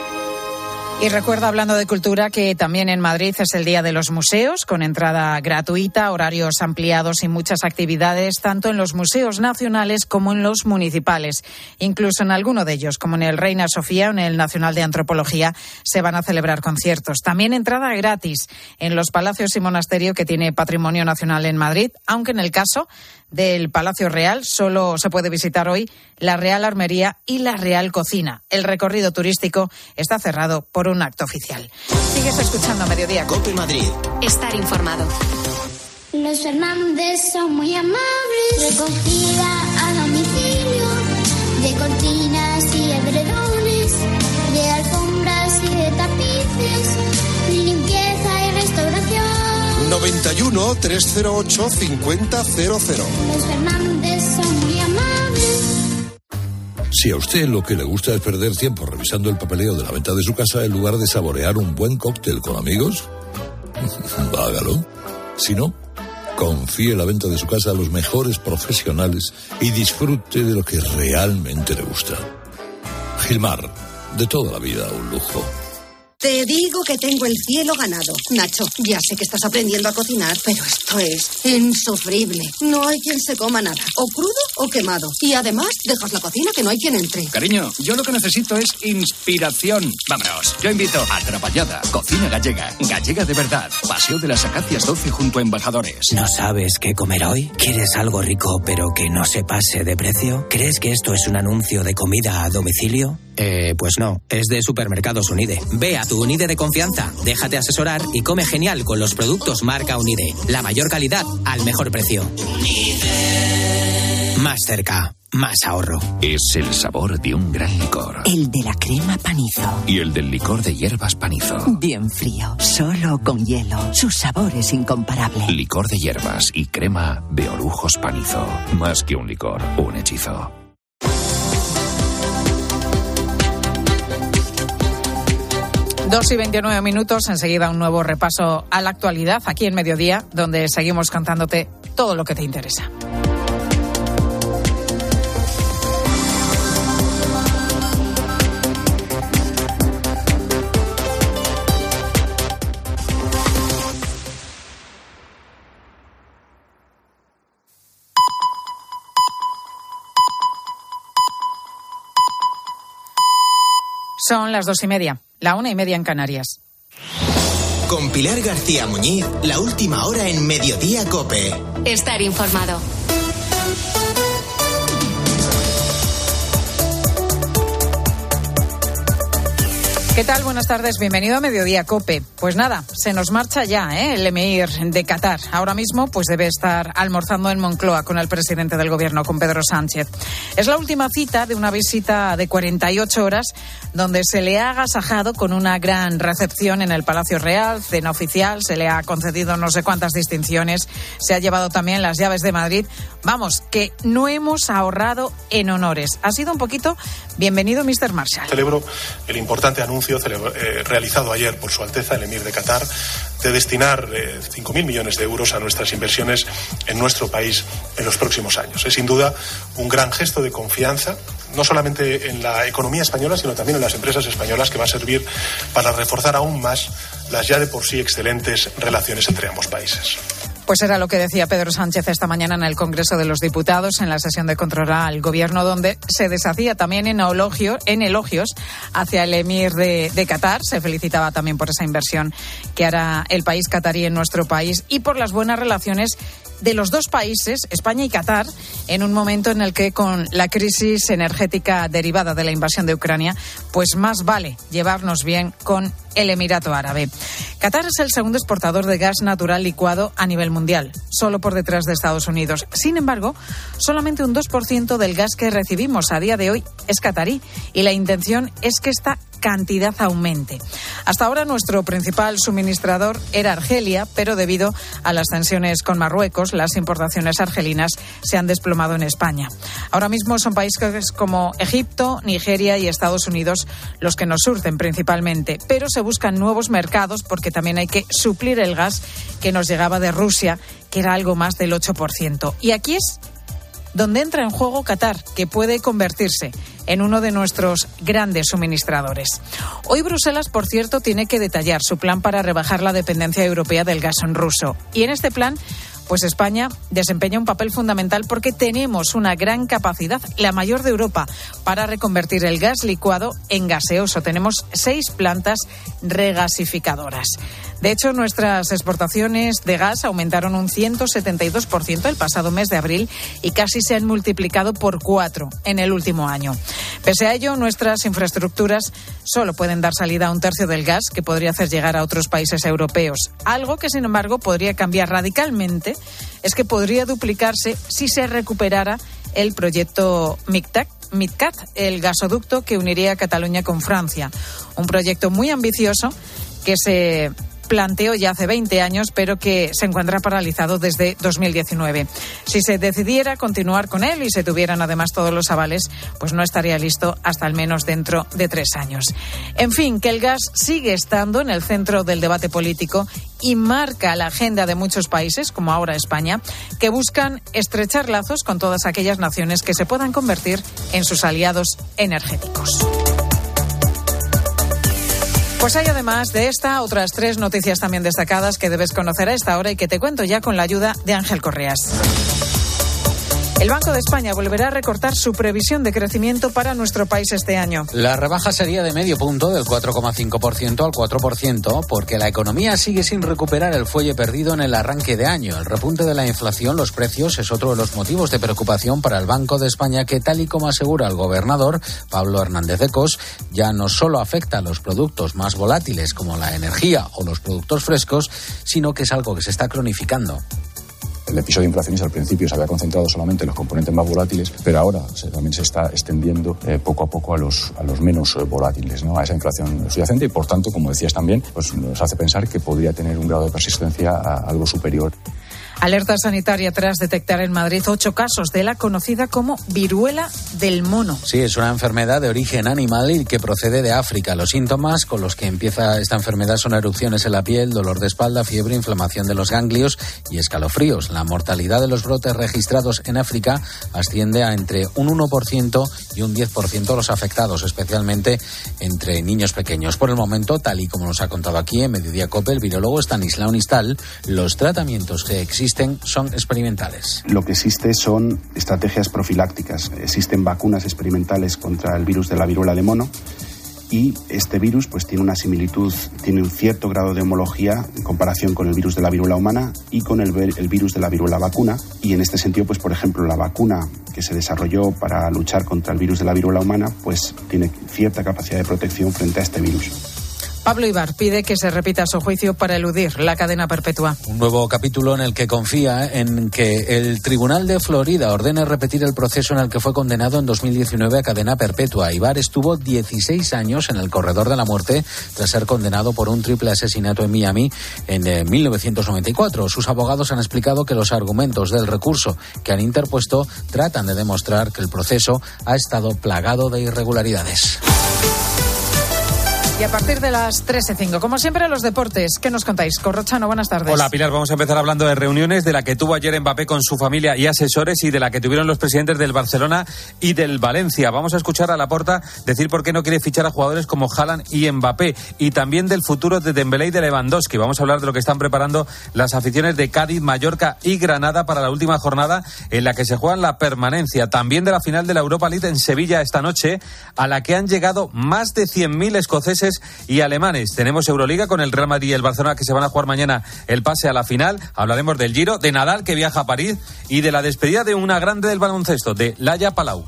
Y recuerda, hablando de cultura, que también en Madrid es el Día de los Museos, con entrada gratuita, horarios ampliados y muchas actividades, tanto en los museos nacionales como en los municipales. Incluso en alguno de ellos, como en el Reina Sofía o en el Nacional de Antropología, se van a celebrar conciertos. También entrada gratis en los palacios y monasterio que tiene Patrimonio Nacional en Madrid, aunque en el caso del Palacio Real solo se puede visitar hoy la Real Armería y la Real Cocina. El recorrido turístico está cerrado por un acto oficial. Sigues escuchando Mediodía. COPE Madrid. Estar informado. Los Fernández son muy amables. Recogida a domicilio de cortinas y edredones, de alfombras y de tapices, limpieza y restauración. noventa y uno, trescientos ocho, cincuenta cero cero. Los Fernández son muy amables. Si a usted lo que le gusta es perder tiempo revisando el papeleo de la venta de su casa en lugar de saborear un buen cóctel con amigos, hágalo. Si no, confíe la venta de su casa a los mejores profesionales y disfrute de lo que realmente le gusta. Gilmar, de toda la vida un lujo. Te digo que tengo el cielo ganado. Nacho, ya sé que estás aprendiendo a cocinar, pero esto es insufrible. No hay quien se coma nada, o crudo o quemado. Y además, dejas la cocina que no hay quien entre. Cariño, yo lo que necesito es inspiración. Vámonos, yo invito a Trapallada, cocina gallega. Gallega de verdad. Paseo de las Acacias doce junto a Embajadores. ¿No sabes qué comer hoy? ¿Quieres algo rico pero que no se pase de precio? ¿Crees que esto es un anuncio de comida a domicilio? Eh, pues no, es de Supermercados Unide. Ve a tu Unide de confianza, déjate asesorar y come genial con los productos marca Unide. La mayor calidad al mejor precio. Unide. Más cerca, más ahorro. Es el sabor de un gran licor. El de la crema Panizo. Y el del licor de hierbas Panizo. Bien frío, solo con hielo. Su sabor es incomparable. Licor de hierbas y crema de Orujos Panizo. Más que un licor, un hechizo. Dos y veintinueve minutos, enseguida un nuevo repaso a la actualidad aquí en Mediodía, donde seguimos contándote todo lo que te interesa. Son las dos y media, la una y media en Canarias. Con Pilar García Muñiz, la última hora en Mediodía COPE. Estar informado. ¿Qué tal? Buenas tardes, bienvenido a Mediodía COPE. Pues nada, se nos marcha ya ¿eh? el emir de Qatar. Ahora mismo pues debe estar almorzando en Moncloa con el presidente del gobierno, con Pedro Sánchez. Es la última cita de una visita de cuarenta y ocho horas donde se le ha agasajado con una gran recepción en el Palacio Real, cena oficial, se le ha concedido no sé cuántas distinciones, se ha llevado también las llaves de Madrid. Vamos, que no hemos ahorrado en honores. Ha sido un poquito bienvenido, mister Marshall. Celebro el importante anuncio Eh, realizado ayer por Su Alteza el Emir de Qatar de destinar eh, cinco mil millones de euros a nuestras inversiones en nuestro país en los próximos años. Es sin duda un gran gesto de confianza, no solamente en la economía española, sino también en las empresas españolas, que va a servir para reforzar aún más las ya de por sí excelentes relaciones entre ambos países. Pues era lo que decía Pedro Sánchez esta mañana en el Congreso de los Diputados, en la sesión de control al Gobierno, donde se deshacía también en, elogio, en elogios hacia el emir de, de Qatar. Se felicitaba también por esa inversión que hará el país catarí en nuestro país y por las buenas relaciones de los dos países, España y Qatar, en un momento en el que con la crisis energética derivada de la invasión de Ucrania, pues más vale llevarnos bien con el Emirato Árabe. Qatar es el segundo exportador de gas natural licuado a nivel mundial, solo por detrás de Estados Unidos. Sin embargo, solamente un dos por ciento del gas que recibimos a día de hoy es catarí y la intención es que esta cantidad aumente. Hasta ahora nuestro principal suministrador era Argelia, pero debido a las tensiones con Marruecos, las importaciones argelinas se han desplomado en España. Ahora mismo son países como Egipto, Nigeria y Estados Unidos los que nos surten principalmente, pero se buscan nuevos mercados porque también hay que suplir el gas que nos llegaba de Rusia, que era algo más del ocho por ciento. Y aquí es donde entra en juego Qatar, que puede convertirse en uno de nuestros grandes suministradores. Hoy Bruselas, por cierto, tiene que detallar su plan para rebajar la dependencia europea del gas ruso. Y en este plan, pues España desempeña un papel fundamental porque tenemos una gran capacidad, la mayor de Europa, para reconvertir el gas licuado en gaseoso. Tenemos seis plantas regasificadoras. De hecho, nuestras exportaciones de gas aumentaron un ciento setenta y dos por ciento el pasado mes de abril y casi se han multiplicado por cuatro en el último año. Pese a ello, nuestras infraestructuras solo pueden dar salida a un tercio del gas que podría hacer llegar a otros países europeos. Algo que, sin embargo, podría cambiar radicalmente es que podría duplicarse si se recuperara el proyecto MidCat, MidCat, el gasoducto que uniría Cataluña con Francia. Un proyecto muy ambicioso que se planteó ya hace veinte años, pero que se encuentra paralizado desde dos mil diecinueve. Si se decidiera continuar con él y se tuvieran además todos los avales, pues no estaría listo hasta al menos dentro de tres años. En fin, que el gas sigue estando en el centro del debate político y marca la agenda de muchos países, como ahora España, que buscan estrechar lazos con todas aquellas naciones que se puedan convertir en sus aliados energéticos. Pues hay además de esta otras tres noticias también destacadas que debes conocer a esta hora y que te cuento ya con la ayuda de Ángel Correas. El Banco de España volverá a recortar su previsión de crecimiento para nuestro país este año. La rebaja sería de medio punto, del cuatro coma cinco por ciento al cuatro por ciento, porque la economía sigue sin recuperar el fuelle perdido en el arranque de año. El repunte de la inflación, los precios, es otro de los motivos de preocupación para el Banco de España, que, tal y como asegura el gobernador Pablo Hernández de Cos, ya no solo afecta a los productos más volátiles como la energía o los productos frescos, sino que es algo que se está cronificando. El episodio inflacionista al principio se había concentrado solamente en los componentes más volátiles, pero ahora se, también se está extendiendo eh, poco a poco a los, a los menos eh, volátiles, ¿no? A esa inflación subyacente, y por tanto, como decías también, pues nos hace pensar que podría tener un grado de persistencia a algo superior. Alerta sanitaria tras detectar en Madrid ocho casos de la conocida como viruela del mono. Sí, es una enfermedad de origen animal y que procede de África. Los síntomas con los que empieza esta enfermedad son erupciones en la piel, dolor de espalda, fiebre, inflamación de los ganglios y escalofríos. La mortalidad de los brotes registrados en África asciende a entre un uno por ciento y un diez por ciento los afectados, especialmente entre niños pequeños. Por el momento, tal y como nos ha contado aquí en Mediodía COPE el virólogo Estanislao Nistal, los tratamientos que existen son experimentales. Lo que existe son estrategias profilácticas. Existen vacunas experimentales contra el virus de la viruela de mono, y este virus pues tiene una similitud, tiene un cierto grado de homología en comparación con el virus de la viruela humana y con el, el virus de la viruela vacuna. Y en este sentido, pues por ejemplo, la vacuna que se desarrolló para luchar contra el virus de la viruela humana pues tiene cierta capacidad de protección frente a este virus. Pablo Ibar pide que se repita su juicio para eludir la cadena perpetua. Un nuevo capítulo en el que confía en que el Tribunal de Florida ordene repetir el proceso en el que fue condenado en dos mil diecinueve a cadena perpetua. Ibar estuvo dieciséis años en el corredor de la muerte tras ser condenado por un triple asesinato en Miami en eh, mil novecientos noventa y cuatro. Sus abogados han explicado que los argumentos del recurso que han interpuesto tratan de demostrar que el proceso ha estado plagado de irregularidades. Y a partir de las trece cinco, como siempre, los deportes. ¿Qué nos contáis? Corrochano, buenas tardes. Hola, Pilar. Vamos a empezar hablando de reuniones, de la que tuvo ayer Mbappé con su familia y asesores y de la que tuvieron los presidentes del Barcelona y del Valencia. Vamos a escuchar a Laporta decir por qué no quiere fichar a jugadores como Haaland y Mbappé, y también del futuro de Dembélé y de Lewandowski. Vamos a hablar de lo que están preparando las aficiones de Cádiz, Mallorca y Granada para la última jornada en la que se juegan la permanencia. También de la final de la Europa League en Sevilla esta noche, a la que han llegado más de cien mil escoceses y alemanes. Tenemos Euroliga con el Real Madrid y el Barcelona, que se van a jugar mañana el pase a la final. Hablaremos del Giro, de Nadal, que viaja a París, y de la despedida de una grande del baloncesto, de Laia Palau.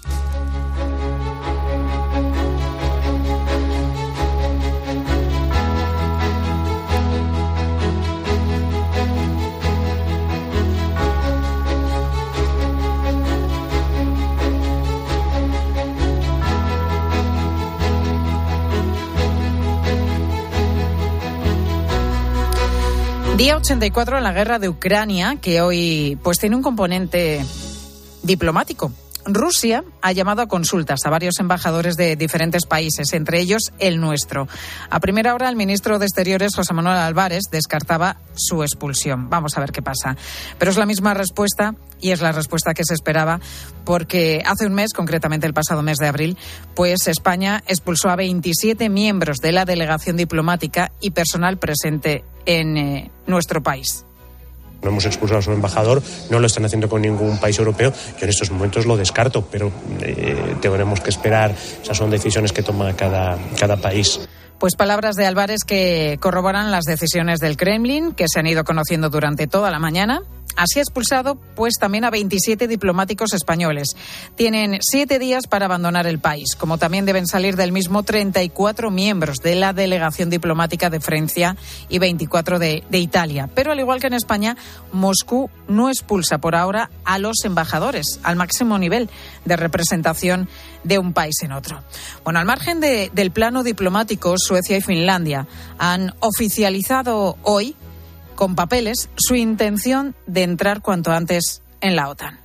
Día ochenta y cuatro en la guerra de Ucrania, que hoy pues tiene un componente diplomático. Rusia ha llamado a consultas a varios embajadores de diferentes países, entre ellos el nuestro. A primera hora, el ministro de Exteriores, José Manuel Álvarez, descartaba su expulsión. Vamos a ver qué pasa. Pero es la misma respuesta, y es la respuesta que se esperaba, porque hace un mes, concretamente el pasado mes de abril, pues España expulsó a veintisiete miembros de la delegación diplomática y personal presente en eh, nuestro país. No hemos expulsado a su embajador, no lo están haciendo con ningún país europeo. Yo en estos momentos lo descarto, pero eh, tendremos que esperar. Esas son decisiones que toma cada, cada país. Pues palabras de Álvarez que corroboran las decisiones del Kremlin, que se han ido conociendo durante toda la mañana. Así ha expulsado pues también a veintisiete diplomáticos españoles. Tienen siete días para abandonar el país, como también deben salir del mismo treinta y cuatro miembros de la delegación diplomática de Francia y veinticuatro de, de Italia. Pero al igual que en España, Moscú no expulsa por ahora a los embajadores al máximo nivel de representación de un país en otro. Bueno, al margen de, del plano diplomático, Suecia y Finlandia han oficializado hoy con papeles su intención de entrar cuanto antes en la OTAN.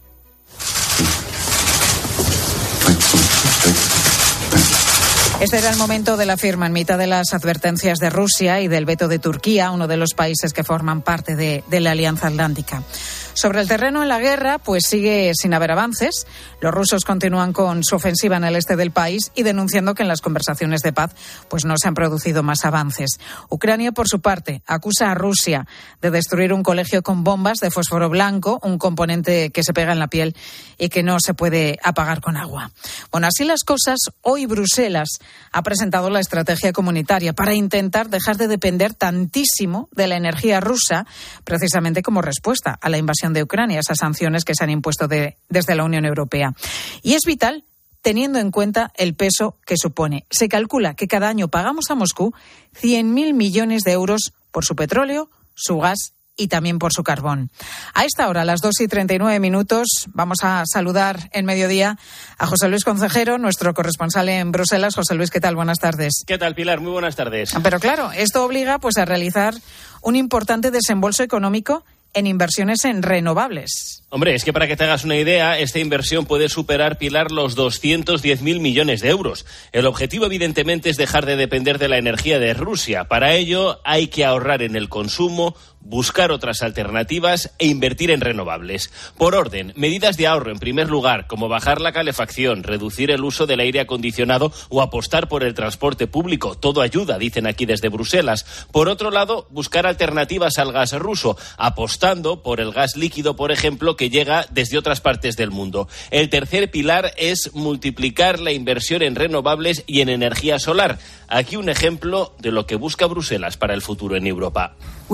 Este era el momento de la firma en mitad de las advertencias de Rusia y del veto de Turquía, uno de los países que forman parte de, de la Alianza Atlántica. Sobre el terreno en la guerra, pues sigue sin haber avances. Los rusos continúan con su ofensiva en el este del país y denunciando que en las conversaciones de paz pues no se han producido más avances. Ucrania, por su parte, acusa a Rusia de destruir un colegio con bombas de fósforo blanco, un componente que se pega en la piel y que no se puede apagar con agua. Bueno, así las cosas, hoy Bruselas ha presentado la estrategia comunitaria para intentar dejar de depender tantísimo de la energía rusa, precisamente como respuesta a la invasión de Ucrania, esas sanciones que se han impuesto de, desde la Unión Europea. Y es vital teniendo en cuenta el peso que supone. Se calcula que cada año pagamos a Moscú cien mil millones de euros por su petróleo, su gas y también por su carbón. A esta hora, a las dos y treinta y nueve minutos, vamos a saludar en mediodía a José Luis Concejero, nuestro corresponsal en Bruselas. José Luis, ¿qué tal? Buenas tardes. ¿Qué tal, Pilar? Muy buenas tardes. Pero claro, esto obliga pues a realizar un importante desembolso económico en inversiones en renovables. Hombre, es que para que te hagas una idea, esta inversión puede superar, Pilar, los doscientos diez mil millones de euros. El objetivo, evidentemente, es dejar de depender de la energía de Rusia. Para ello, hay que ahorrar en el consumo, buscar otras alternativas e invertir en renovables. Por orden, medidas de ahorro en primer lugar, como bajar la calefacción, reducir el uso del aire acondicionado o apostar por el transporte público. Todo ayuda, dicen aquí desde Bruselas. Por otro lado, buscar alternativas al gas ruso, apostando por el gas líquido, por ejemplo, que llega desde otras partes del mundo. El tercer pilar es multiplicar la inversión en renovables y en energía solar. Aquí un ejemplo de lo que busca Bruselas para el futuro en Europa.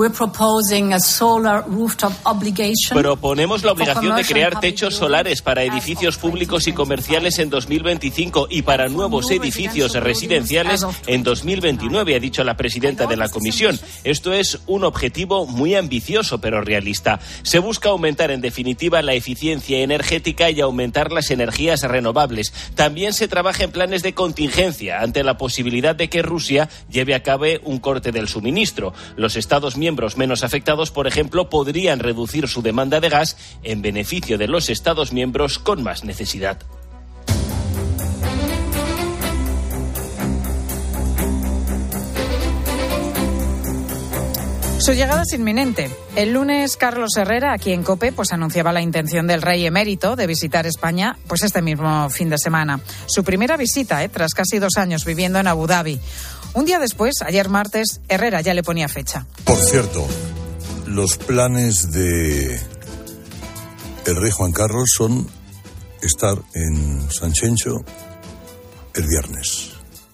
Proponemos la obligación de crear techos solares para edificios públicos y comerciales en dos mil veinticinco y para nuevos edificios residenciales en dos mil veintinueve, ha dicho la presidenta de la Comisión. Esto es un objetivo muy ambicioso, pero realista. Se busca aumentar, en definitiva, la eficiencia energética y aumentar las energías renovables. También se trabaja en planes de contingencia ante la posibilidad de que Rusia lleve a cabo un corte del suministro. Los Estados miembros menos afectados, por ejemplo, podrían reducir su demanda de gas en beneficio de los Estados miembros con más necesidad. Su llegada es inminente. El lunes, Carlos Herrera, aquí en COPE, pues anunciaba la intención del rey emérito de visitar España pues este mismo fin de semana. Su primera visita, eh, tras casi dos años viviendo en Abu Dhabi. Un día después, ayer martes, Herrera ya le ponía fecha. Por cierto, los planes de el rey Juan Carlos son estar en Sanxenxo el viernes.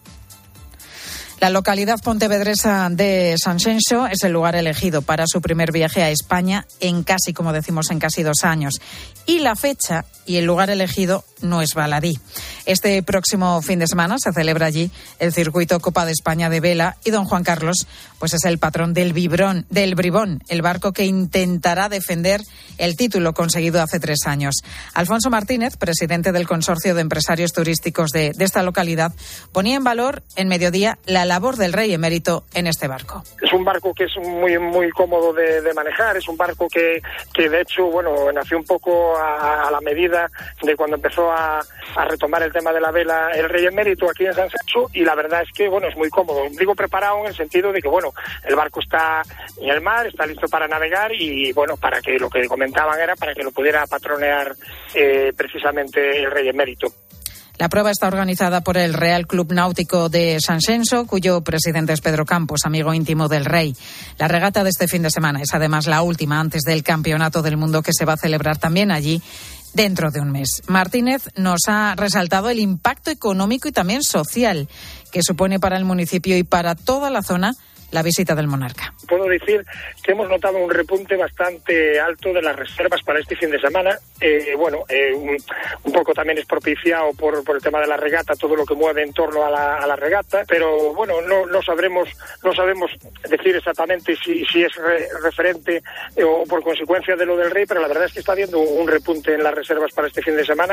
La localidad pontevedresa de Sanxenxo es el lugar elegido para su primer viaje a España en casi, como decimos, en casi dos años. Y la fecha y el lugar elegido no es baladí. Este próximo fin de semana se celebra allí el circuito Copa de España de vela y don Juan Carlos pues es el patrón del Vibrón, del Bribón, el barco que intentará defender el título conseguido hace tres años. Alfonso Martínez, presidente del Consorcio de Empresarios Turísticos de, de esta localidad, ponía en valor en mediodía la labor del rey emérito en este barco. Es un barco que es muy muy cómodo de, de manejar, es un barco que, que de hecho, bueno, nació un poco a, a la medida de cuando empezó a, a retomar el tema de la vela el rey emérito aquí en Sanxenxo, y la verdad es que, bueno, es muy cómodo. Digo preparado en el sentido de que, bueno, el barco está en el mar, está listo para navegar y, bueno, para que lo que comentaban era para que lo pudiera patronear eh, precisamente el rey emérito. La prueba está organizada por el Real Club Náutico de Sanxenxo, cuyo presidente es Pedro Campos, amigo íntimo del rey. La regata de este fin de semana es además la última antes del Campeonato del Mundo, que se va a celebrar también allí dentro de un mes. Martínez nos ha resaltado el impacto económico y también social que supone para el municipio y para toda la zona la visita del monarca. Puedo decir que hemos notado un repunte bastante alto de las reservas para este fin de semana. Eh, bueno, eh, un, un poco también es propiciado por, por el tema de la regata, todo lo que mueve en torno a la, a la regata, pero bueno, no, no sabremos no sabemos decir exactamente si, si es re, referente eh, o por consecuencia de lo del rey, pero la verdad es que está habiendo un repunte en las reservas para este fin de semana.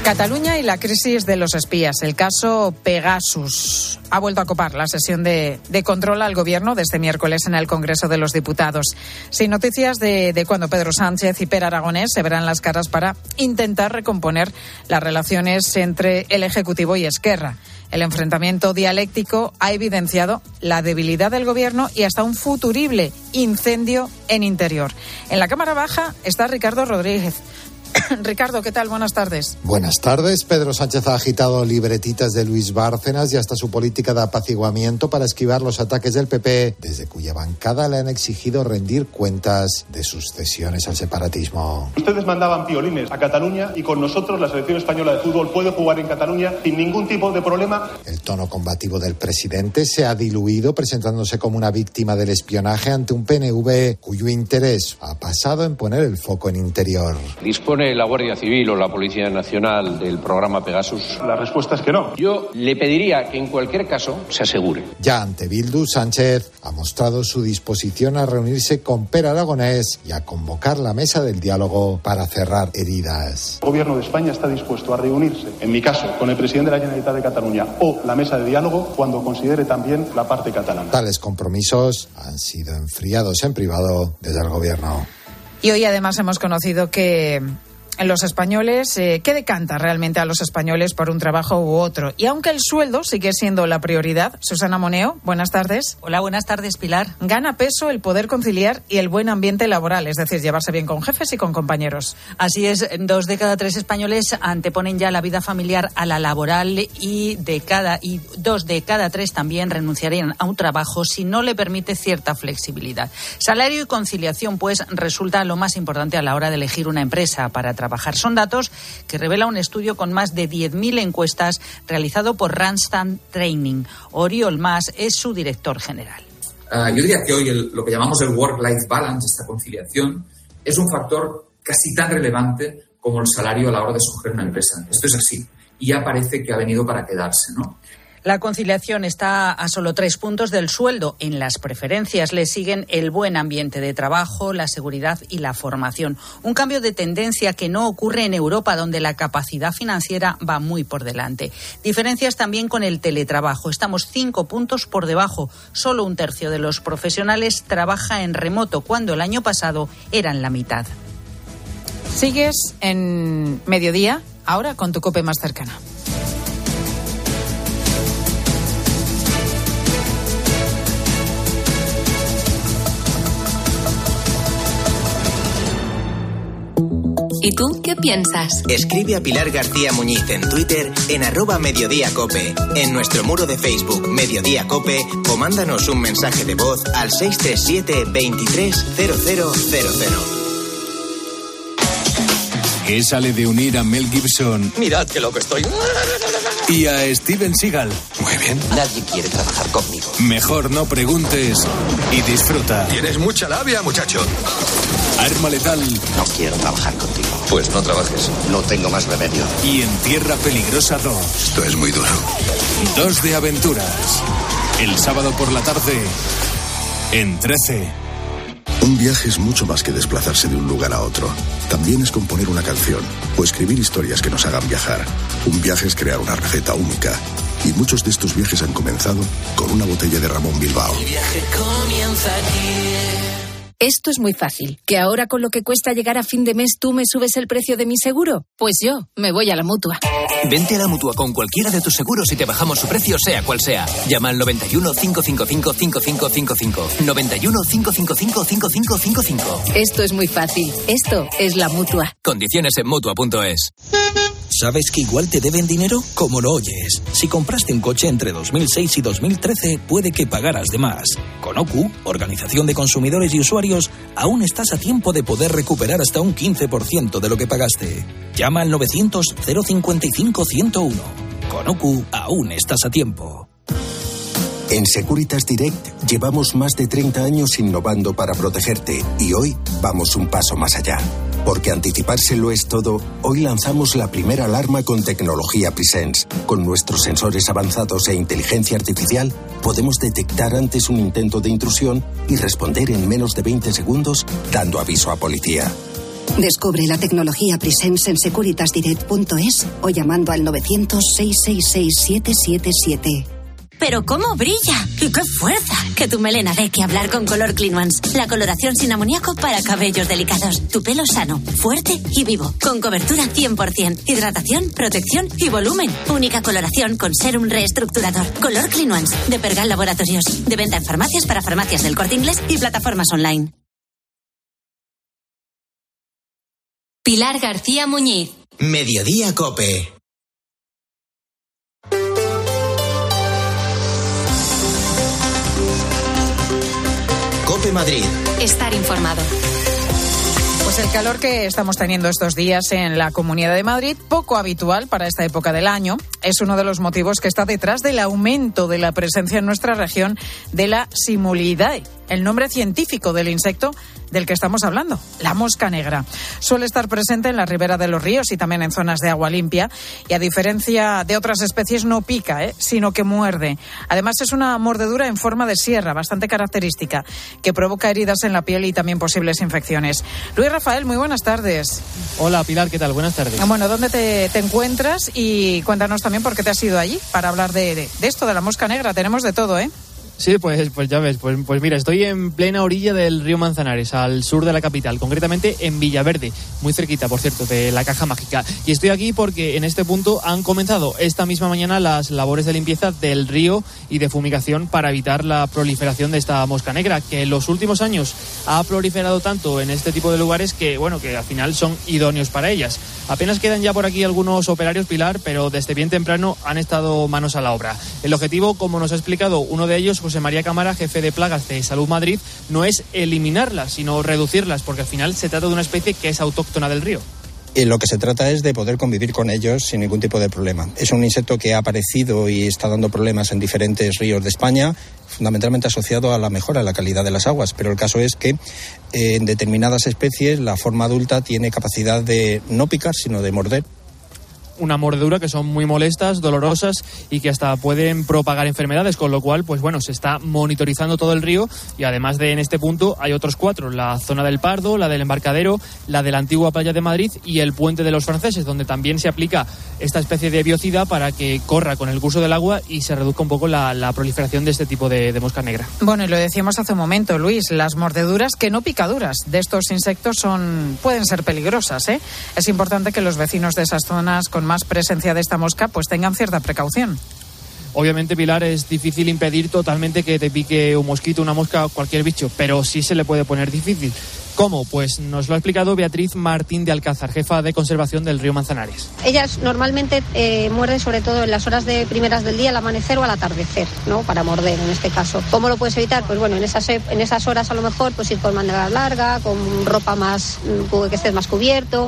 Cataluña y la crisis de los espías. El caso Pegasus ha vuelto a copar la sesión de, de control al Gobierno de este miércoles en el Congreso de los Diputados. Sin noticias de, de cuando Pedro Sánchez y Pere Aragonés se verán las caras para intentar recomponer las relaciones entre el Ejecutivo y Esquerra. El enfrentamiento dialéctico ha evidenciado la debilidad del Gobierno y hasta un futurible incendio en Interior. En la Cámara Baja está Ricardo Rodríguez. Ricardo, ¿qué tal? Buenas tardes. Buenas tardes. Pedro Sánchez ha agitado libretitas de Luis Bárcenas y hasta su política de apaciguamiento para esquivar los ataques del P P, desde cuya bancada le han exigido rendir cuentas de sus cesiones al separatismo. Ustedes mandaban piolines a Cataluña y con nosotros la selección española de fútbol puede jugar en Cataluña sin ningún tipo de problema. El tono combativo del presidente se ha diluido, presentándose como una víctima del espionaje ante un P N V cuyo interés ha pasado en poner el foco en Interior. Dispone la Guardia Civil o la Policía Nacional del programa Pegasus. La respuesta es que no. Yo le pediría que en cualquier caso se asegure. Ya ante Bildu, Sánchez ha mostrado su disposición a reunirse con Pere Aragonés y a convocar la mesa del diálogo para cerrar heridas. El Gobierno de España está dispuesto a reunirse, en mi caso, con el presidente de la Generalitat de Cataluña o la mesa de diálogo cuando considere también la parte catalana. Tales compromisos han sido enfriados en privado desde el Gobierno. Y hoy además hemos conocido que los españoles, eh, ¿qué decanta realmente a los españoles por un trabajo u otro? Y aunque el sueldo sigue siendo la prioridad, Susana Moneo, buenas tardes. Hola, buenas tardes, Pilar. Gana peso el poder conciliar y el buen ambiente laboral, es decir, llevarse bien con jefes y con compañeros. Así es, dos de cada tres españoles anteponen ya la vida familiar a la laboral y de cada y dos de cada tres también renunciarían a un trabajo si no le permite cierta flexibilidad. Salario y conciliación, pues, resulta lo más importante a la hora de elegir una empresa para trabajar. trabajar. Son datos que revela un estudio con más de diez mil encuestas realizado por Randstad Training. Oriol Mas es su director general. Uh, yo diría que hoy el, lo que llamamos el work-life balance, esta conciliación, es un factor casi tan relevante como el salario a la hora de escoger una empresa. Esto es así. Y ya parece que ha venido para quedarse, ¿no? La conciliación está a solo tres puntos del sueldo. En las preferencias le siguen el buen ambiente de trabajo, la seguridad y la formación. Un cambio de tendencia que no ocurre en Europa, donde la capacidad financiera va muy por delante. Diferencias también con el teletrabajo. Estamos cinco puntos por debajo. Solo un tercio de los profesionales trabaja en remoto, cuando el año pasado eran la mitad. Sigues en Mediodía, ahora con tu COPE más cercana. ¿Y tú qué piensas? Escribe a Pilar García Muñiz en Twitter en arroba Mediodía Cope, en nuestro muro de Facebook Mediodía Cope, o mándanos un mensaje de voz al seis tres siete, veintitrés, cero cero cero cero. ¿Qué sale de unir a Mel Gibson? Mirad qué loco estoy. Y a Steven Seagal. Muy bien. Nadie quiere trabajar conmigo. Mejor no preguntes y disfruta. Tienes mucha labia, muchacho. Arma Letal. No quiero trabajar contigo. Pues no trabajes. No tengo más remedio. Y En Tierra Peligrosa dos. Esto es muy duro. Dos de aventuras. El sábado por la tarde en trece. Un viaje es mucho más que desplazarse de un lugar a otro. También es componer una canción o escribir historias que nos hagan viajar. Un viaje es crear una receta única. Y muchos de estos viajes han comenzado con una botella de Ramón Bilbao. El viaje comienza aquí. Esto es muy fácil. ¿Que ahora con lo que cuesta llegar a fin de mes tú me subes el precio de mi seguro? Pues yo me voy a la Mutua. Vente a la Mutua con cualquiera de tus seguros y te bajamos su precio sea cual sea. Llama al noventa y uno, cinco cinco cinco, cinco cinco cinco cinco. noventa y uno, cinco cinco cinco, cinco cinco cinco cinco. Esto es muy fácil. Esto es la Mutua. Condiciones en Mutua punto es. ¿Sabes que igual te deben dinero? Como lo oyes. Si compraste un coche entre dos mil seis y dos mil trece, puede que pagaras de más. Con O C U, Organización de Consumidores y Usuarios, aún estás a tiempo de poder recuperar hasta un quince por ciento de lo que pagaste. Llama al novecientos, cero cincuenta y cinco, ciento uno. Con O C U, aún estás a tiempo. En Securitas Direct llevamos más de treinta años innovando para protegerte y hoy vamos un paso más allá. Porque anticiparse lo es todo, hoy lanzamos la primera alarma con tecnología Presence. Con nuestros sensores avanzados e inteligencia artificial, podemos detectar antes un intento de intrusión y responder en menos de veinte segundos, dando aviso a policía. Descubre la tecnología Presence en securitasdirect punto es o llamando al novecientos, seiscientos sesenta y seis, setecientos setenta y siete. ¡Pero cómo brilla! ¡Y qué fuerza! Que tu melena dé que hablar con Color Clean Ones. La coloración sin amoníaco para cabellos delicados. Tu pelo sano, fuerte y vivo. Con cobertura cien por ciento. Hidratación, protección y volumen. Única coloración con serum reestructurador. Color Clean Ones. De Pergal Laboratorios. De venta en farmacias para farmacias del Corte Inglés y plataformas online. Pilar García Muñiz. Mediodía COPE. COPE Madrid. Estar informado. Pues el calor que estamos teniendo estos días en la Comunidad de Madrid, poco habitual para esta época del año, es uno de los motivos que está detrás del aumento de la presencia en nuestra región de la Simuliidae, el nombre científico del insecto del que estamos hablando, la mosca negra. Suele estar presente en la ribera de los ríos y también en zonas de agua limpia y, a diferencia de otras especies, no pica, ¿eh? sino que muerde. Además, es una mordedura en forma de sierra, bastante característica, que provoca heridas en la piel y también posibles infecciones. Luis Rafael, muy buenas tardes. Hola Pilar, ¿qué tal? Buenas tardes. Bueno, ¿dónde te, te encuentras? Y cuéntanos también por qué te has ido allí para hablar de, de, de esto, de la mosca negra. Tenemos de todo, ¿eh? Sí, pues, pues ya ves, pues, pues mira, estoy en plena orilla del río Manzanares, al sur de la capital, concretamente en Villaverde, muy cerquita, por cierto, de la Caja Mágica. Y estoy aquí porque en este punto han comenzado esta misma mañana las labores de limpieza del río y de fumigación para evitar la proliferación de esta mosca negra, que en los últimos años ha proliferado tanto en este tipo de lugares que, bueno, que al final son idóneos para ellas. Apenas quedan ya por aquí algunos operarios, Pilar, pero desde bien temprano han estado manos a la obra. El objetivo, como nos ha explicado uno de ellos, José María Cámara, jefe de plagas de Salud Madrid, no es eliminarlas, sino reducirlas, porque al final se trata de una especie que es autóctona del río. Y lo que se trata es de poder convivir con ellos sin ningún tipo de problema. Es un insecto que ha aparecido y está dando problemas en diferentes ríos de España, fundamentalmente asociado a la mejora de la calidad de las aguas, pero el caso es que eh, en determinadas especies la forma adulta tiene capacidad de no picar, sino de morder. Una mordedura que son muy molestas, dolorosas y que hasta pueden propagar enfermedades, con lo cual, pues bueno, se está monitorizando todo el río y además de en este punto hay otros cuatro, la zona del Pardo, la del Embarcadero, la de la antigua playa de Madrid y el puente de los Franceses, donde también se aplica esta especie de biocida para que corra con el curso del agua y se reduzca un poco la, la proliferación de este tipo de, de mosca negra. Bueno, y lo decíamos hace un momento, Luis, las mordeduras que no picaduras de estos insectos son pueden ser peligrosas, ¿eh? Es importante que los vecinos de esas zonas con más presencia de esta mosca pues tengan cierta precaución. Obviamente, Pilar, es difícil impedir totalmente que te pique un mosquito, una mosca o cualquier bicho, pero sí se le puede poner difícil. ¿Cómo? Pues nos lo ha explicado Beatriz Martín de Alcázar, jefa de conservación del río Manzanares. Ellas normalmente eh, muerden sobre todo en las horas de primeras del día, al amanecer o al atardecer, ¿no? Para morder en este caso. ¿Cómo lo puedes evitar? Pues bueno, en esas, en esas horas a lo mejor pues ir con manga larga, con ropa más que estés más cubierto.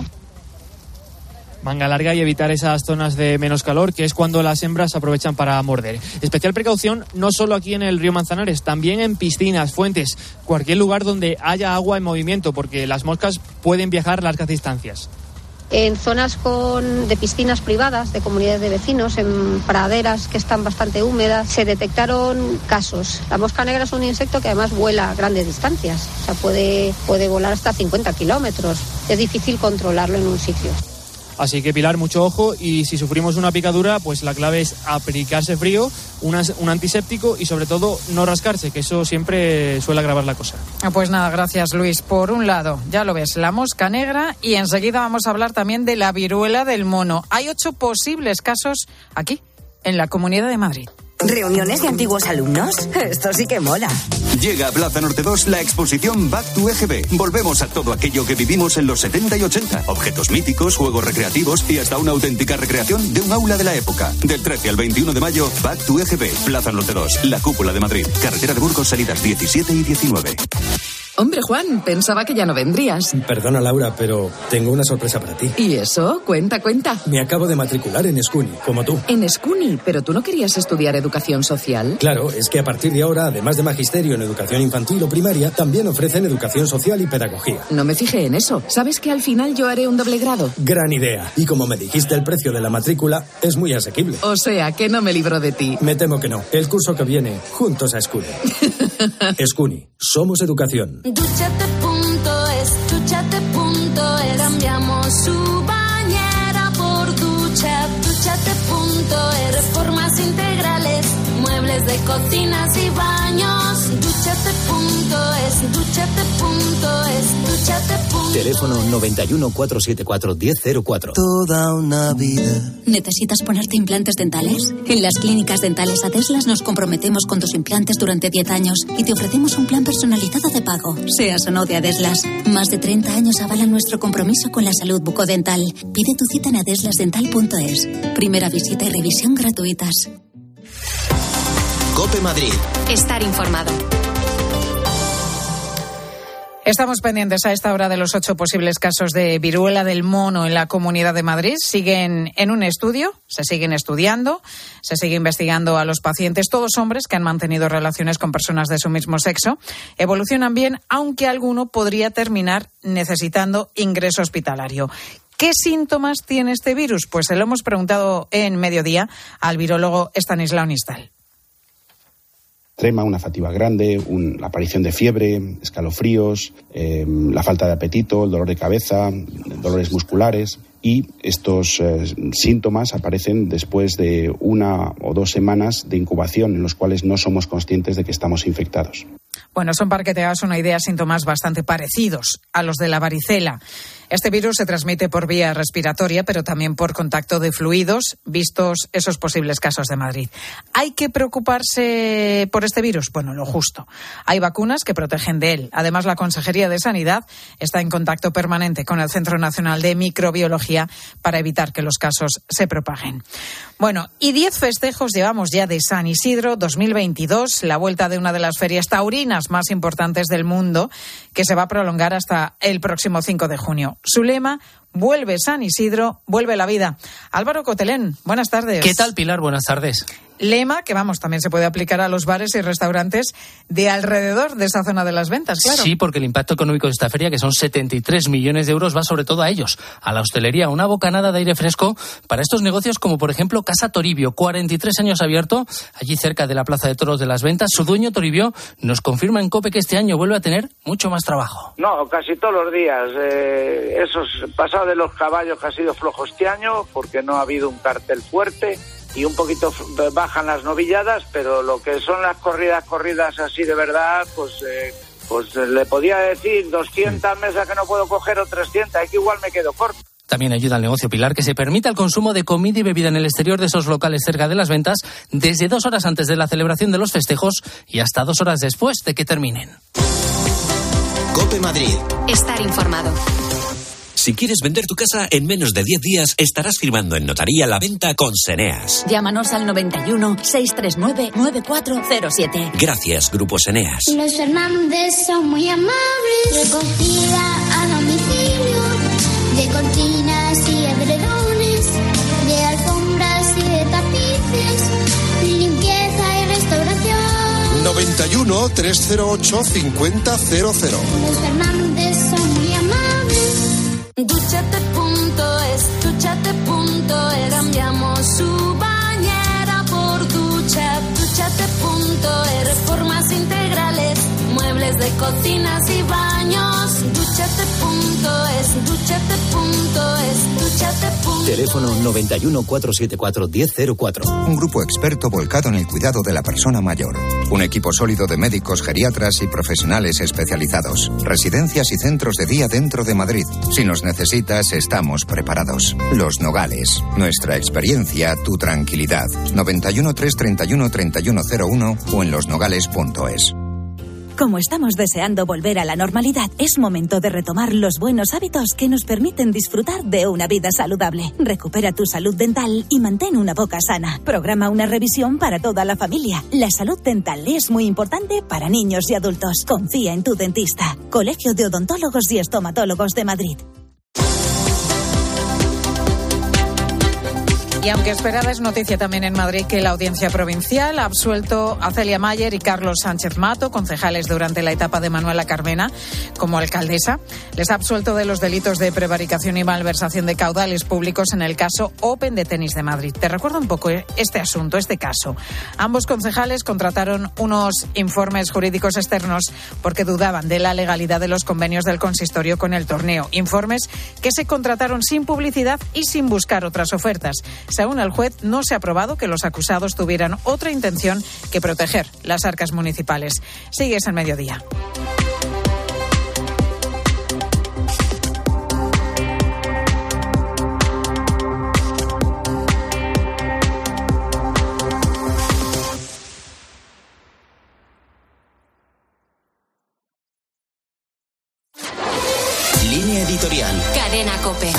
Manga larga y evitar esas zonas de menos calor, que es cuando las hembras aprovechan para morder. Especial precaución no solo aquí en el río Manzanares, también en piscinas, fuentes, cualquier lugar donde haya agua en movimiento, porque las moscas pueden viajar largas distancias. En zonas con, de piscinas privadas, de comunidades de vecinos, en praderas que están bastante húmedas, se detectaron casos. La mosca negra es un insecto que además vuela a grandes distancias, o sea, puede, puede volar hasta cincuenta kilómetros. Es difícil controlarlo en un sitio. Así que, Pilar, mucho ojo, y si sufrimos una picadura, pues la clave es aplicarse frío, una, un antiséptico y sobre todo no rascarse, que eso siempre suele agravar la cosa. Pues nada, gracias Luis. Por un lado, ya lo ves, la mosca negra, y enseguida vamos a hablar también de la viruela del mono. Hay ocho posibles casos aquí, en la Comunidad de Madrid. ¿Reuniones de antiguos alumnos? Esto sí que mola. Llega a Plaza Norte dos la exposición Back to E G B. Volvemos a todo aquello que vivimos en los setenta y ochenta. Objetos míticos, juegos recreativos y hasta una auténtica recreación de un aula de la época. Del trece al veintiuno de mayo, Back to E G B. Plaza Norte dos, la cúpula de Madrid. Carretera de Burgos, salidas diecisiete y diecinueve. Hombre, Juan, pensaba que ya no vendrías. Perdona, Laura, pero tengo una sorpresa para ti. ¿Y eso? Cuenta, cuenta. Me acabo de matricular en Escuni, como tú. ¿En Escuni? ¿Pero tú no querías estudiar educación social? Claro, es que a partir de ahora, además de magisterio en educación infantil o primaria, también ofrecen educación social y pedagogía. No me fijé en eso. ¿Sabes que al final yo haré un doble grado? Gran idea. Y como me dijiste el precio de la matrícula, es muy asequible. O sea, que no me libro de ti. Me temo que no. El curso que viene, juntos a Escuni. Escuni, somos educación. Duchate.es, duchate.es. Cambiamos su bañera por ducha. Duchate.es. Reformas integrales, muebles de cocinas y baños. Duchate.es, duchate.es, duchate.es. Teléfono noventa y uno, cuatrocientos setenta y cuatro, diez cero cuatro. Toda una vida. ¿Necesitas ponerte implantes dentales? En las clínicas dentales Adeslas nos comprometemos con tus implantes durante diez años y te ofrecemos un plan personalizado de pago, seas o no de Adeslas. Más de treinta años avalan nuestro compromiso con la salud bucodental. Pide tu cita en adeslasdental punto es. Primera visita y revisión gratuitas. COPE Madrid. Estar informado. Estamos pendientes a esta hora de los ocho posibles casos de viruela del mono en la Comunidad de Madrid. Siguen en un estudio, se siguen estudiando, se sigue investigando a los pacientes, todos hombres que han mantenido relaciones con personas de su mismo sexo. Evolucionan bien, aunque alguno podría terminar necesitando ingreso hospitalario. ¿Qué síntomas tiene este virus? Pues se lo hemos preguntado en Mediodía al virólogo Estanislao Nistal. Extrema, una fatiga grande, un, la aparición de fiebre, escalofríos, eh, la falta de apetito, el dolor de cabeza, dolores musculares. Y estos eh, síntomas aparecen después de una o dos semanas de incubación en los cuales no somos conscientes de que estamos infectados. Bueno, son, para que te hagas una idea, síntomas bastante parecidos a los de la varicela. Este virus se transmite por vía respiratoria, pero también por contacto de fluidos, vistos esos posibles casos de Madrid. ¿Hay que preocuparse por este virus? Bueno, lo justo. Hay vacunas que protegen de él. Además, la Consejería de Sanidad está en contacto permanente con el Centro Nacional de Microbiología para evitar que los casos se propaguen. Bueno, y diez festejos llevamos ya de San Isidro dos mil veintidós, la vuelta de una de las ferias taurinas más importantes del mundo, que se va a prolongar hasta el próximo cinco de junio. Su lema: vuelve San Isidro, vuelve la vida. Álvaro Cotelén, buenas tardes. ¿Qué tal, Pilar? Buenas tardes. Lema que, vamos, también se puede aplicar a los bares y restaurantes de alrededor de esa zona de las ventas, claro. Sí, porque el impacto económico de esta feria, que son setenta y tres millones de euros, va sobre todo a ellos, a la hostelería, una bocanada de aire fresco para estos negocios como, por ejemplo, Casa Toribio, cuarenta y tres años abierto, allí cerca de la Plaza de Toros de las Ventas. Su dueño, Toribio, nos confirma en COPE que este año vuelve a tener mucho más trabajo. No, casi todos los días. Eh, esos pasado de los caballos que ha sido flojo este año, porque no ha habido un cartel fuerte. Y un poquito bajan las novilladas, pero lo que son las corridas, corridas así de verdad, pues eh, pues le podía decir doscientas mesas que no puedo coger o trescientas, es que igual me quedo corto. También ayuda al negocio, Pilar, que se permita el consumo de comida y bebida en el exterior de esos locales cerca de las ventas desde dos horas antes de la celebración de los festejos y hasta dos horas después de que terminen. COPE Madrid. Estar informado. Si quieres vender tu casa, en menos de diez días estarás firmando en notaría la venta con Seneas. Llámanos al noventa y uno, seiscientos treinta y nueve, noventa y cuatro cero siete. Gracias, Grupo Seneas. Los Fernández son muy amables. Recogida a domicilio de cortinas y edredones, de alfombras y de tapices, limpieza y restauración. noventa y uno, trescientos ocho, cincuenta cero cero. Los Fernández son muy amables. Duchate.es, duchate.es. Cambiamos su bañera por ducha. Duchate.es. Reformas integrales, muebles de cocinas y baños. Duchate.es, duchate.es, duchate.es. Teléfono noventa y uno, cuatrocientos setenta y cuatro, diez cero cuatro. Un grupo experto volcado en el cuidado de la persona mayor. Un equipo sólido de médicos, geriatras y profesionales especializados. Residencias y centros de día dentro de Madrid. Si nos necesitas, estamos preparados. Los Nogales. Nuestra experiencia, tu tranquilidad. noventa y uno, trescientos treinta y uno, treinta y uno cero uno o en los nogales punto es. Como estamos deseando volver a la normalidad, es momento de retomar los buenos hábitos que nos permiten disfrutar de una vida saludable. Recupera tu salud dental y mantén una boca sana. Programa una revisión para toda la familia. La salud dental es muy importante para niños y adultos. Confía en tu dentista. Colegio de Odontólogos y Estomatólogos de Madrid. Y aunque esperada, es noticia también en Madrid que la Audiencia Provincial ha absuelto a Celia Mayer y Carlos Sánchez Mato, concejales durante la etapa de Manuela Carmena como alcaldesa. Les ha absuelto de los delitos de prevaricación y malversación de caudales públicos en el caso Open de Tenis de Madrid. Te recuerdo un poco este asunto, este caso. Ambos concejales contrataron unos informes jurídicos externos porque dudaban de la legalidad de los convenios del consistorio con el torneo. Informes que se contrataron sin publicidad y sin buscar otras ofertas. Según el juez, no se ha probado que los acusados tuvieran otra intención que proteger las arcas municipales. Sigues en Mediodía. Línea editorial. Cadena COPE.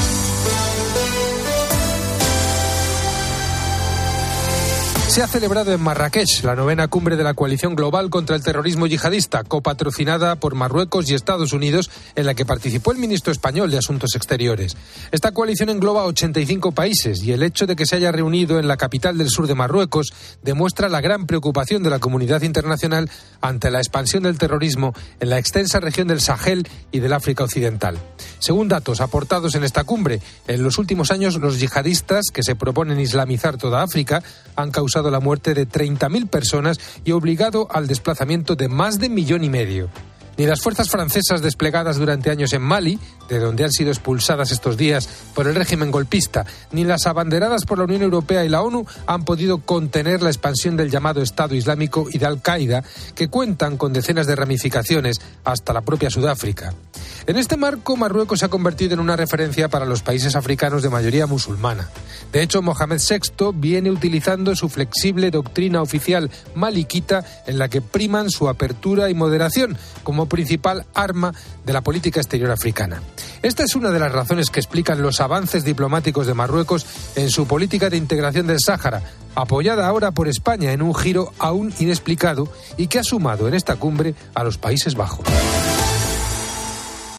Se ha celebrado en Marrakech la novena cumbre de la Coalición Global contra el Terrorismo Yihadista, copatrocinada por Marruecos y Estados Unidos, en la que participó el ministro español de Asuntos Exteriores. Esta coalición engloba ochenta y cinco países y el hecho de que se haya reunido en la capital del sur de Marruecos demuestra la gran preocupación de la comunidad internacional ante la expansión del terrorismo en la extensa región del Sahel y del África Occidental. Según datos aportados en esta cumbre, en los últimos años los yihadistas, que se proponen islamizar toda África, han causado la muerte de treinta mil personas y obligado al desplazamiento de más de millón y medio. Ni las fuerzas francesas desplegadas durante años en Mali, de donde han sido expulsadas estos días por el régimen golpista, ni las abanderadas por la Unión Europea y la ONU han podido contener la expansión del llamado Estado Islámico y de Al-Qaeda, que cuentan con decenas de ramificaciones hasta la propia Sudáfrica. En este marco, Marruecos se ha convertido en una referencia para los países africanos de mayoría musulmana. De hecho, Mohamed sexto viene utilizando su flexible doctrina oficial maliquita, en la que priman su apertura y moderación como principal arma de la política exterior africana. Esta es una de las razones que explican los avances diplomáticos de Marruecos en su política de integración del Sáhara, apoyada ahora por España en un giro aún inexplicado y que ha sumado en esta cumbre a los Países Bajos.